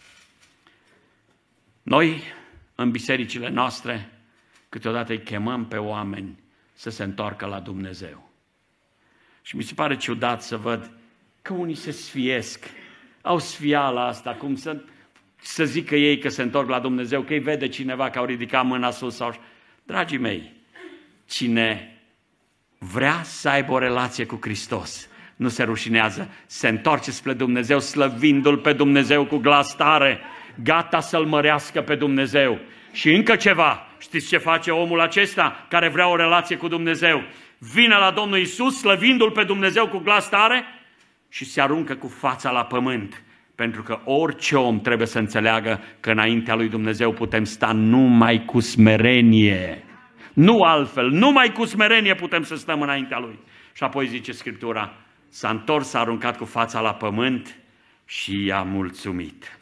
Speaker 1: noi în bisericile noastre câteodată îi chemăm pe oameni să se întoarcă la Dumnezeu. Și mi se pare ciudat să văd că unii se sfiesc, au sfiala asta, cum să, să zică ei că se întorc la Dumnezeu, că îi vede cineva că au ridicat mâna sus. Sau... Dragii mei, cine vrea să aibă o relație cu Hristos, nu se rușinează, se întoarce spre Dumnezeu, slăvindu-L pe Dumnezeu cu glas tare, gata să-L mărească pe Dumnezeu. Și încă ceva, știți ce face omul acesta care vrea o relație cu Dumnezeu? Vine la Domnul Iisus, slăvindu-L pe Dumnezeu cu glas tare și se aruncă cu fața la pământ. Pentru că orice om trebuie să înțeleagă că înaintea lui Dumnezeu putem sta numai cu smerenie. Nu altfel, numai cu smerenie putem să stăm înaintea Lui. Și apoi zice Scriptura, s-a întors, s-a aruncat cu fața la pământ și i-a mulțumit.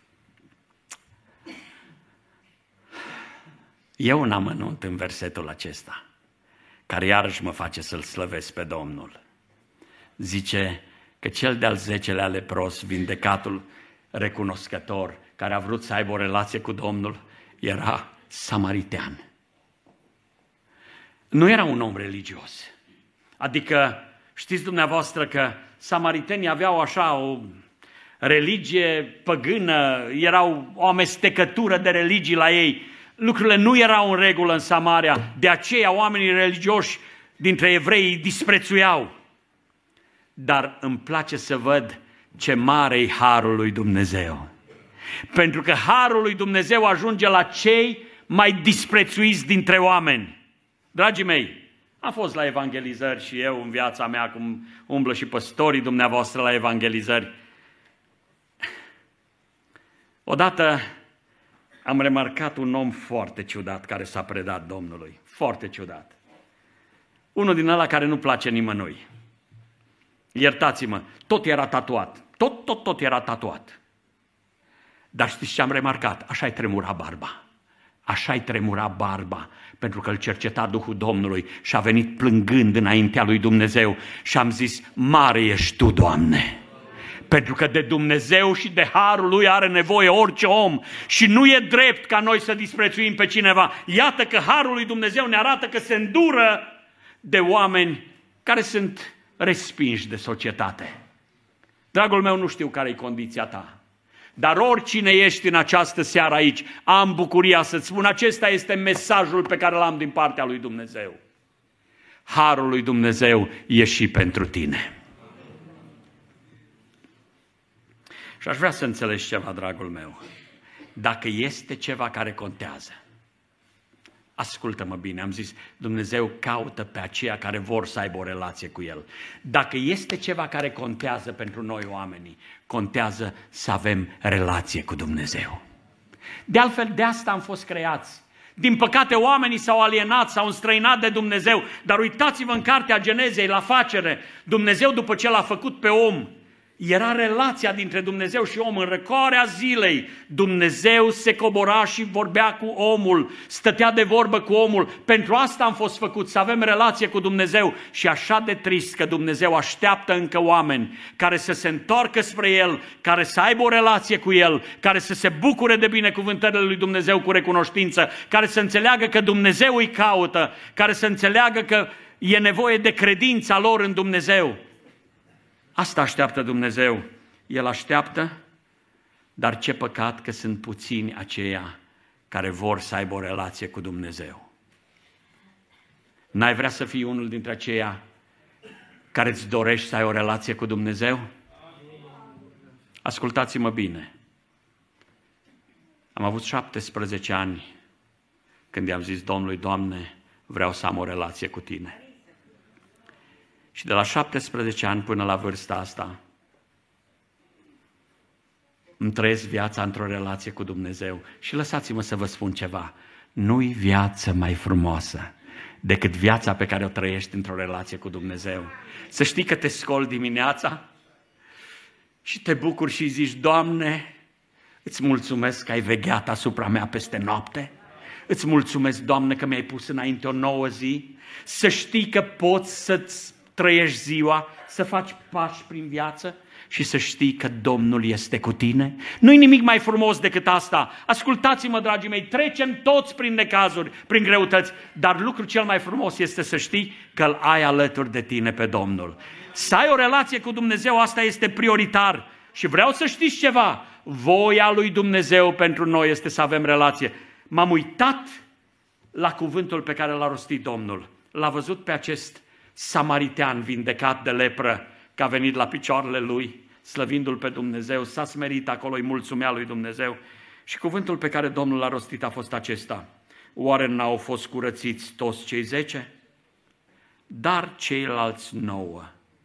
Speaker 1: E un amănunt în versetul acesta, care iarăși mă face să-L slăvesc pe Domnul. Zice că cel de-al zecelea lepros, vindecatul recunoscător, care a vrut să aibă o relație cu Domnul, era samaritean. Nu era un om religios. Adică știți dumneavoastră că samaritenii aveau așa o religie păgână, erau o amestecătură de religii la ei. Lucrurile nu erau în regulă în Samaria, de aceea oamenii religioși dintre evrei îi disprețuiau. Dar îmi place să văd ce mare-i harul lui Dumnezeu. Pentru că harul lui Dumnezeu ajunge la cei mai disprețuiți dintre oameni. Dragii mei, am fost la evangelizări și eu în viața mea, cum umblă și păstorii dumneavoastră la evangelizări. Odată am remarcat un om foarte ciudat care s-a predat Domnului. Foarte ciudat. Unul din ăla care nu place nimănui. Iertați-mă, tot era tatuat. Tot, tot, tot era tatuat. Dar știți ce am remarcat? Așa-i tremura barba. Așa-i tremura barba, pentru că îl cerceta Duhul Domnului și a venit plângând înaintea lui Dumnezeu și am zis, mare ești Tu, Doamne, pentru că de Dumnezeu și de harul Lui are nevoie orice om și nu e drept ca noi să disprețuim pe cineva. Iată că harul lui Dumnezeu ne arată că se îndură de oameni care sunt respinși de societate. Dragul meu, nu știu care e condiția ta. Dar oricine ești în această seară aici, am bucuria să-ți spun, acesta este mesajul pe care l-am din partea lui Dumnezeu. Harul lui Dumnezeu e și pentru tine. Și aș vrea să înțelegi ceva, dragul meu. Dacă este ceva care contează, ascultă-mă bine, am zis, Dumnezeu caută pe aceia care vor să aibă o relație cu El. Dacă este ceva care contează pentru noi oamenii, contează să avem relație cu Dumnezeu. De altfel, de asta am fost creați. Din păcate, oamenii s-au alienat, s-au înstrăinat de Dumnezeu, dar uitați-vă în cartea Genezei, la facere, Dumnezeu după ce l-a făcut pe om, era relația dintre Dumnezeu și om. În răcoarea zilei, Dumnezeu se cobora și vorbea cu omul, stătea de vorbă cu omul. Pentru asta am fost făcut, să avem relație cu Dumnezeu. Și așa de trist că Dumnezeu așteaptă încă oameni care să se întoarcă spre El, care să aibă o relație cu El, care să se bucure de binecuvântările lui Dumnezeu cu recunoștință, care să înțeleagă că Dumnezeu îi caută, care să înțeleagă că e nevoie de credința lor în Dumnezeu. Asta așteaptă Dumnezeu. El așteaptă, dar ce păcat că sunt puțini aceia care vor să aibă o relație cu Dumnezeu. N-ai vrea să fii unul dintre aceia care îți dorești să ai o relație cu Dumnezeu? Ascultați-mă bine. Am avut șaptesprezece ani când i-am zis Domnului, Doamne, vreau să am o relație cu Tine. Și de la șaptesprezece ani până la vârsta asta, îmi trăiesc viața într-o relație cu Dumnezeu. Și lăsați-mă să vă spun ceva, nu-i viață mai frumoasă decât viața pe care o trăiești într-o relație cu Dumnezeu. Să știi că te scoli dimineața și te bucuri și zici, Doamne, îți mulțumesc că ai vegheat asupra mea peste noapte. Îți mulțumesc, Doamne, că mi-ai pus înainte o nouă zi. Să știi că poți să-ți trăiești ziua, să faci pași prin viață și să știi că Domnul este cu tine. Nu-i nimic mai frumos decât asta. Ascultați-mă, dragii mei, trecem toți prin necazuri, prin greutăți, dar lucrul cel mai frumos este să știi că îl ai alături de tine pe Domnul. Să ai o relație cu Dumnezeu, asta este prioritar. Și vreau să știți ceva, voia lui Dumnezeu pentru noi este să avem relație. M-am uitat la cuvântul pe care l-a rostit Domnul. L-a văzut pe acest samaritean vindecat de lepră, că a venit la picioarele lui, slăvindu-L pe Dumnezeu, s-a smerit acolo, îi mulțumea lui Dumnezeu. Și cuvântul pe care Domnul l-a rostit a fost acesta: oare n-au fost curățiți toți cei zece? Dar ceilalți nouă,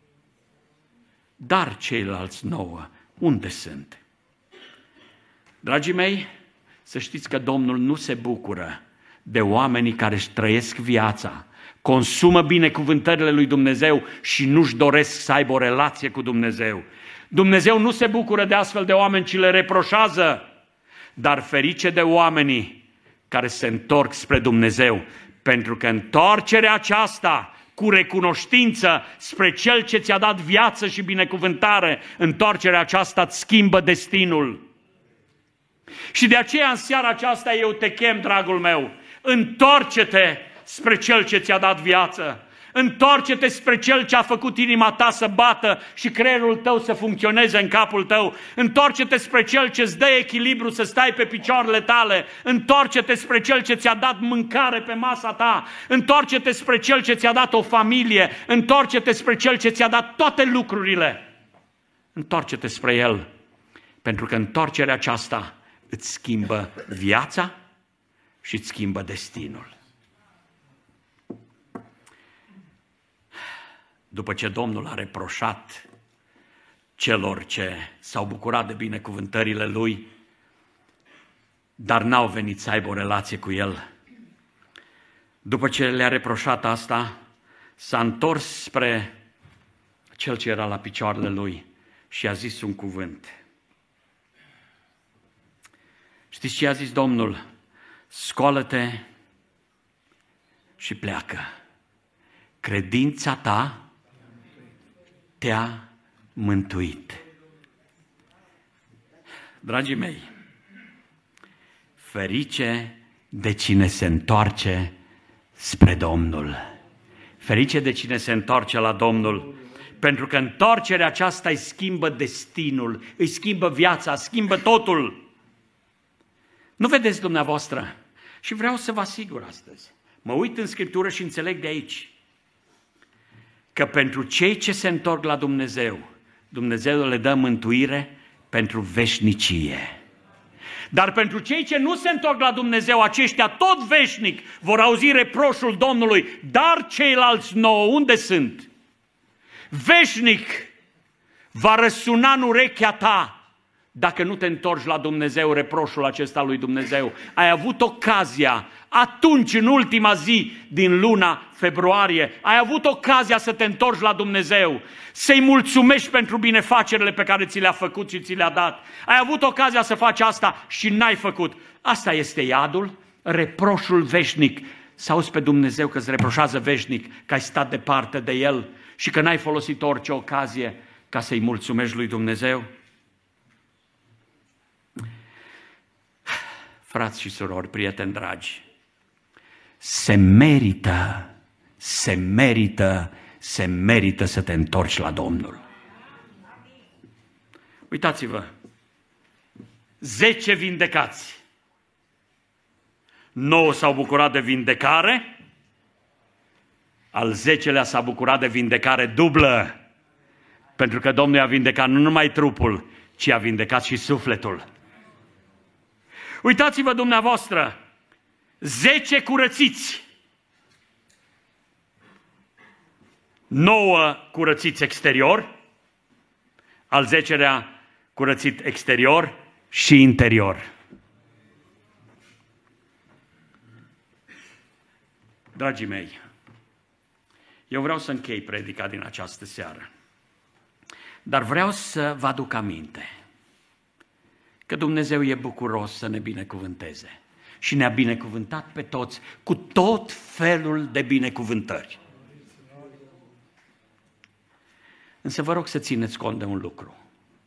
Speaker 1: dar ceilalți nouă, unde sunt? Dragii mei, să știți că Domnul nu se bucură de oamenii care își trăiesc viața, consumă binecuvântările lui Dumnezeu și nu-și doresc să aibă o relație cu Dumnezeu. Dumnezeu nu se bucură de astfel de oameni, ci le reproșează. Dar ferice de oamenii care se întorc spre Dumnezeu, pentru că întoarcerea aceasta cu recunoștință spre Cel ce ți-a dat viață și binecuvântare, întoarcerea aceasta îți schimbă destinul. Și de aceea în seara aceasta eu te chem, dragul meu, întoarce-te spre Cel ce ți-a dat viață. Întoarce-te spre Cel ce a făcut inima ta să bată și creierul tău să funcționeze în capul tău. Întoarce-te spre Cel ce îți dă echilibru să stai pe picioarele tale. Întoarce-te spre Cel ce ți-a dat mâncare pe masa ta. Întoarce-te spre Cel ce ți-a dat o familie. Întoarce-te spre Cel ce ți-a dat toate lucrurile. Întoarce-te spre El, pentru că întoarcerea aceasta îți schimbă viața și îți schimbă destinul. După ce Domnul a reproșat celor ce s-au bucurat de binecuvântările Lui, dar n-au venit să aibă o relație cu El, după ce le-a reproșat asta, s-a întors spre Cel ce era la picioarele Lui și a zis un cuvânt. Știți ce a zis Domnul? Scoală-te și pleacă. Credința ta te-a mântuit. Dragii mei, ferice de cine se întoarce spre Domnul. Ferice de cine se întoarce la Domnul, pentru că întoarcerea aceasta îi schimbă destinul, îi schimbă viața, schimbă totul. Nu vedeți dumneavoastră? Și vreau să vă asigur astăzi, mă uit în Scriptură și înțeleg de aici că pentru cei ce se întorc la Dumnezeu, Dumnezeu le dă mântuire pentru veșnicie. Dar pentru cei ce nu se întorc la Dumnezeu, aceștia tot veșnic vor auzi reproșul Domnului. Dar ceilalți nouă, unde sunt? Veșnic va răsuna în urechea ta, dacă nu te întorci la Dumnezeu, reproșul acesta lui Dumnezeu. Ai avut ocazia, atunci, în ultima zi din luna februarie, ai avut ocazia să te întorci la Dumnezeu, să-i mulțumești pentru binefacerile pe care ți le-a făcut și ți le-a dat. Ai avut ocazia să faci asta și n-ai făcut. Asta este iadul, reproșul veșnic. Să auzi pe Dumnezeu că îți reproșează veșnic că ai stat departe de El și că n-ai folosit orice ocazie ca să-i mulțumești lui Dumnezeu. Frați și surori, prieteni dragi, se merită, se merită, se merită să te întorci la Domnul. Uitați-vă, zece vindecați, nouă s-au bucurat de vindecare, al zecelea s-a bucurat de vindecare dublă, pentru că Domnul i-a vindecat nu numai trupul, ci a vindecat și sufletul. Uitați-vă dumneavoastră, zece curățiți, nouă curățiți exterior, al zecelea curățit exterior și interior. Dragii mei, eu vreau să închei predica din această seară, dar vreau să vă aduc aminte că Dumnezeu e bucuros să ne binecuvânteze și ne-a binecuvântat pe toți cu tot felul de binecuvântări. Însă vă rog să țineți cont de un lucru.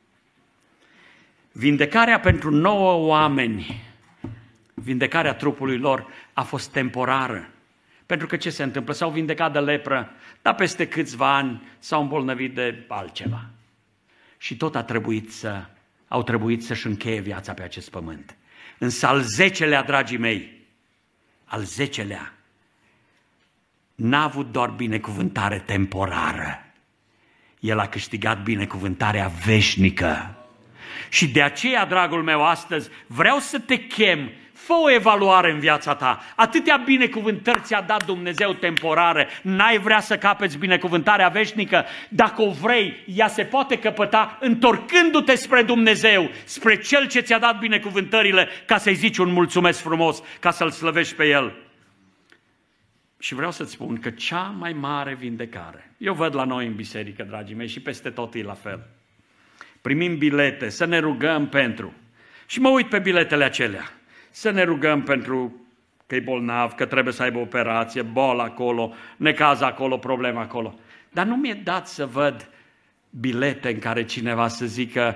Speaker 1: Vindecarea pentru nouă oameni, vindecarea trupului lor a fost temporară. Pentru că ce se întâmplă? S-au vindecat de lepră, dar peste câțiva ani s-au îmbolnăvit de altceva. Și tot a trebuit să, au trebuit să-și încheie viața pe acest pământ. Însă al zecelea, dragii mei, al zecelea, n-a avut doar binecuvântare temporară. el a câștigat binecuvântarea veșnică. Și de aceea, dragul meu, astăzi vreau să te chem, fă o evaluare în viața ta. Atâtea binecuvântări ți-a dat Dumnezeu temporare, n-ai vrea să capeți binecuvântarea veșnică? Dacă o vrei, ea se poate căpăta întorcându-te spre Dumnezeu, spre Cel ce ți-a dat binecuvântările, ca să-i zici un mulțumesc frumos, ca să-L slăvești pe El. Și vreau să-ți spun că cea mai mare vindecare, eu văd la noi în biserică, dragii mei, și peste tot e la fel. Primim bilete, să ne rugăm pentru. Și mă uit pe biletele acelea. Să ne rugăm pentru că e bolnav, că trebuie să aibă operație, bolă acolo, necaz acolo, problemă acolo. Dar nu mi-e dat să văd bilete în care cineva să zică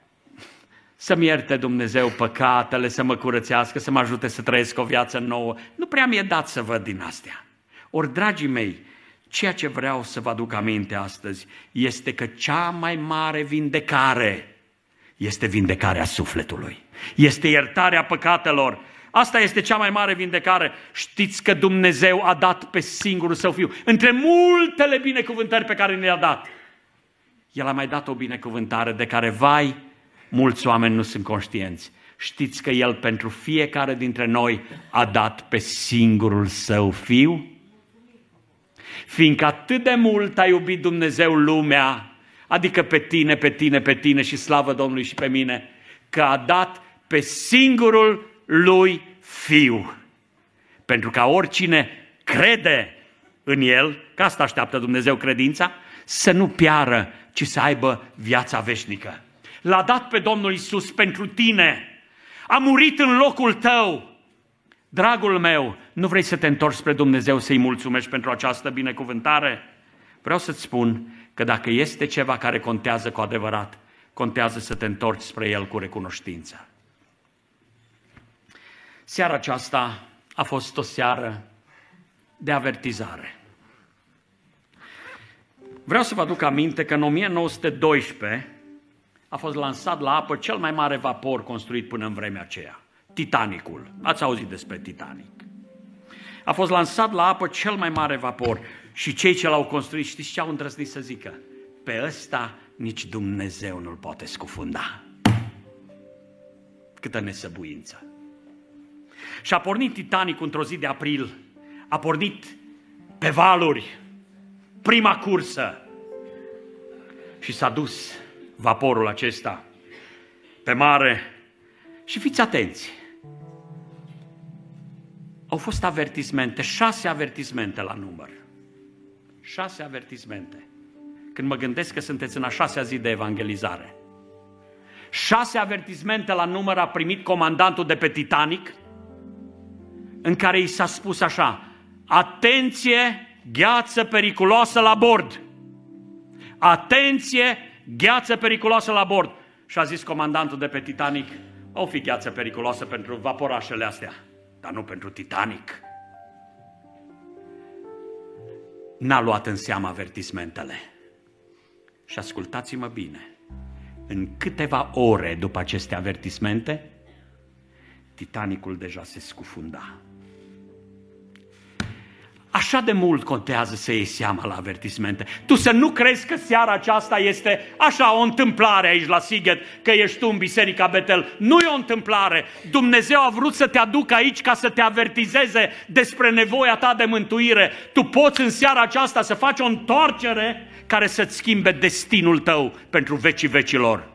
Speaker 1: să-mi ierte Dumnezeu păcatele, să mă curățească, să mă ajute să trăiesc o viață nouă. Nu prea mi-e dat să văd din astea. Ori, dragii mei, ceea ce vreau să vă aduc aminte astăzi este că cea mai mare vindecare este vindecarea sufletului. Este iertarea păcatelor. Asta este cea mai mare vindecare. Știți că Dumnezeu a dat pe singurul Său Fiu, între multele binecuvântări pe care ne-a dat, El a mai dat o binecuvântare de care, vai, mulți oameni nu sunt conștienți. Știți că El pentru fiecare dintre noi a dat pe singurul Său Fiu? Fiindcă atât de mult a iubit Dumnezeu lumea, adică pe tine, pe tine, pe tine și slavă Domnului și pe mine, că a dat pe singurul Lui Fiu. Pentru ca oricine crede în El, că asta așteaptă Dumnezeu credința, să nu piară, ci să aibă viața veșnică. L-a dat pe Domnul Iisus pentru tine, a murit în locul tău. Dragul meu, nu vrei să te întorci spre Dumnezeu să-i mulțumești pentru această binecuvântare? Vreau să-ți spun că dacă este ceva care contează cu adevărat, contează să te întorci spre El cu recunoștință. Seara aceasta a fost o seară de avertizare. Vreau să vă aduc aminte că în o mie nouă sute doisprezece a fost lansat la apă cel mai mare vapor construit până în vremea aceea, Titanicul. Ați auzit despre Titanic. A fost lansat la apă cel mai mare vapor și cei ce l-au construit, știți ce au îndrăznit să zică? Pe ăsta nici Dumnezeu nu-l poate scufunda. Câtă nesăbuință! Și a pornit Titanicul într-o zi de april, a pornit pe valuri, prima cursă, și s-a dus vaporul acesta pe mare. Și fiți atenți, au fost avertismente, șase avertismente la număr. Șase avertismente. Când mă gândesc că sunteți în a șasea zi de evangelizare. Șase avertismente la număr a primit comandantul de pe Titanic, în care i s-a spus așa: atenție, gheață periculoasă la bord! Atenție, gheață periculoasă la bord! Și a zis comandantul de pe Titanic: o fi gheață periculoasă pentru vaporașele astea, dar nu pentru Titanic. N-a luat în seamă avertismentele. Și ascultați-mă bine, în câteva ore după aceste avertismente, Titanicul deja se scufunda. Așa de mult contează să iei seama la avertismente. Tu să nu crezi că seara aceasta este așa o întâmplare aici la Sighet, că ești tu în Biserica Betel. Nu e o întâmplare. Dumnezeu a vrut să te aducă aici ca să te avertizeze despre nevoia ta de mântuire. Tu poți în seara aceasta să faci o întoarcere care să-ți schimbe destinul tău pentru vecii vecilor.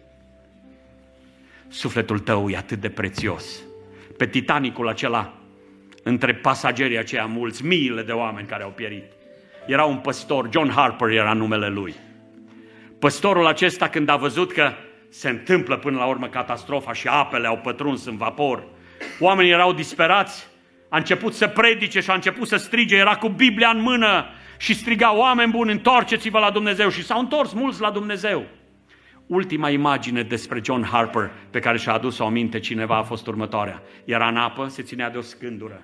Speaker 1: Sufletul tău e atât de prețios. Pe Titanicul acela, între pasagerii aceia mulți, miile de oameni care au pierit, era un păstor, John Harper era numele lui. Păstorul acesta, când a văzut că se întâmplă până la urmă catastrofa și apele au pătruns în vapor, oamenii erau disperați, a început să predice și a început să strige, era cu Biblia în mână și striga: oameni buni, întoarceți-vă la Dumnezeu. Și s-au întors mulți la Dumnezeu. Ultima imagine despre John Harper pe care și-a adus-o aminte cineva a fost următoarea. Era în apă, se ținea de o scândură.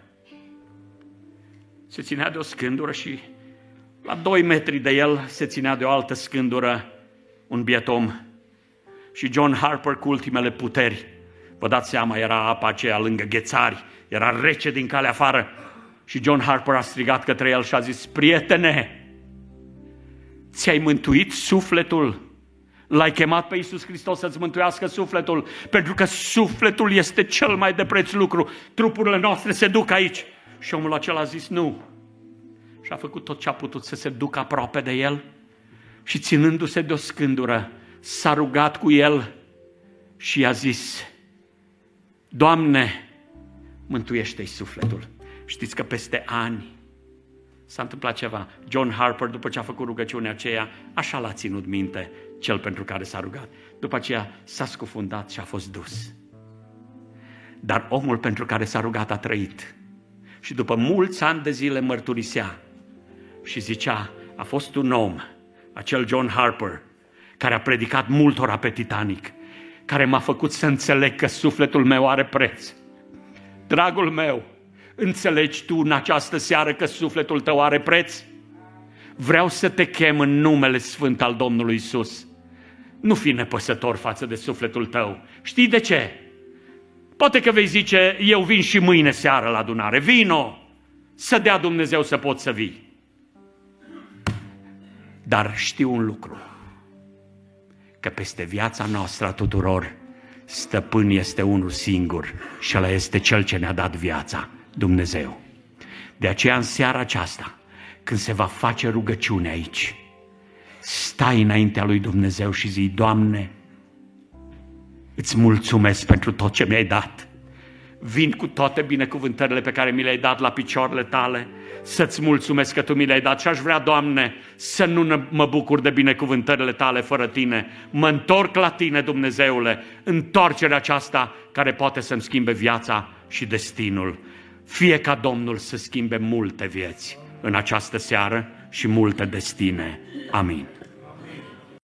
Speaker 1: Se ținea de o scândură și la doi metri de el se ținea de o altă scândură un biet om. Și John Harper, cu ultimele puteri, vă dați seama, era apa aceea lângă ghețari, era rece din calea afară. Și John Harper a strigat către el și a zis: prietene, Ți-ai mântuit sufletul? L-ai chemat pe Iisus Hristos să-ți mântuiască sufletul, pentru că sufletul este cel mai de preț lucru. Trupurile noastre se duc aici. Și omul acela a zis nu. Și a făcut tot ce a putut să se ducă aproape de el și ținându-se de o scândură, s-a rugat cu el și i-a zis: Doamne, mântuiește-i sufletul. Știți că peste ani s-a întâmplat ceva. John Harper, după ce a făcut rugăciunea aceea, așa l-a ținut minte cel pentru care s-a rugat. După aceea s-a scufundat și a fost dus. Dar omul pentru care s-a rugat a trăit. Și după mulți ani de zile mărturisea și zicea: a fost un om, acel John Harper, care a predicat multora pe Titanic, care m-a făcut să înțeleg că sufletul meu are preț. Dragul meu, înțelegi tu în această seară că sufletul tău are preț? Vreau să te chem în numele sfânt al Domnului Iisus. Nu fi nepăsător față de sufletul tău. Știi de ce? Poate că vei zice: eu vin și mâine seară la adunare. Vino! Să dea Dumnezeu să poți să vii. Dar știu un lucru, că peste viața noastră a tuturor stăpân este unul singur și ăla este Cel ce ne-a dat viața, Dumnezeu. De aceea în seara aceasta, când se va face rugăciune aici, stai înaintea lui Dumnezeu și zi: Doamne, îți mulțumesc pentru tot ce mi-ai dat. Vin cu toate binecuvântările pe care mi le-ai dat la picioarele tale, să-ți mulțumesc că tu mi le-ai dat. Și aș vrea, Doamne, să nu mă bucur de binecuvântările tale fără tine. Mă întorc la tine, Dumnezeule, întoarcerea aceasta care poate să-mi schimbe viața și destinul. Fie ca Domnul să schimbe multe vieți în această seară și multe destine. Amin.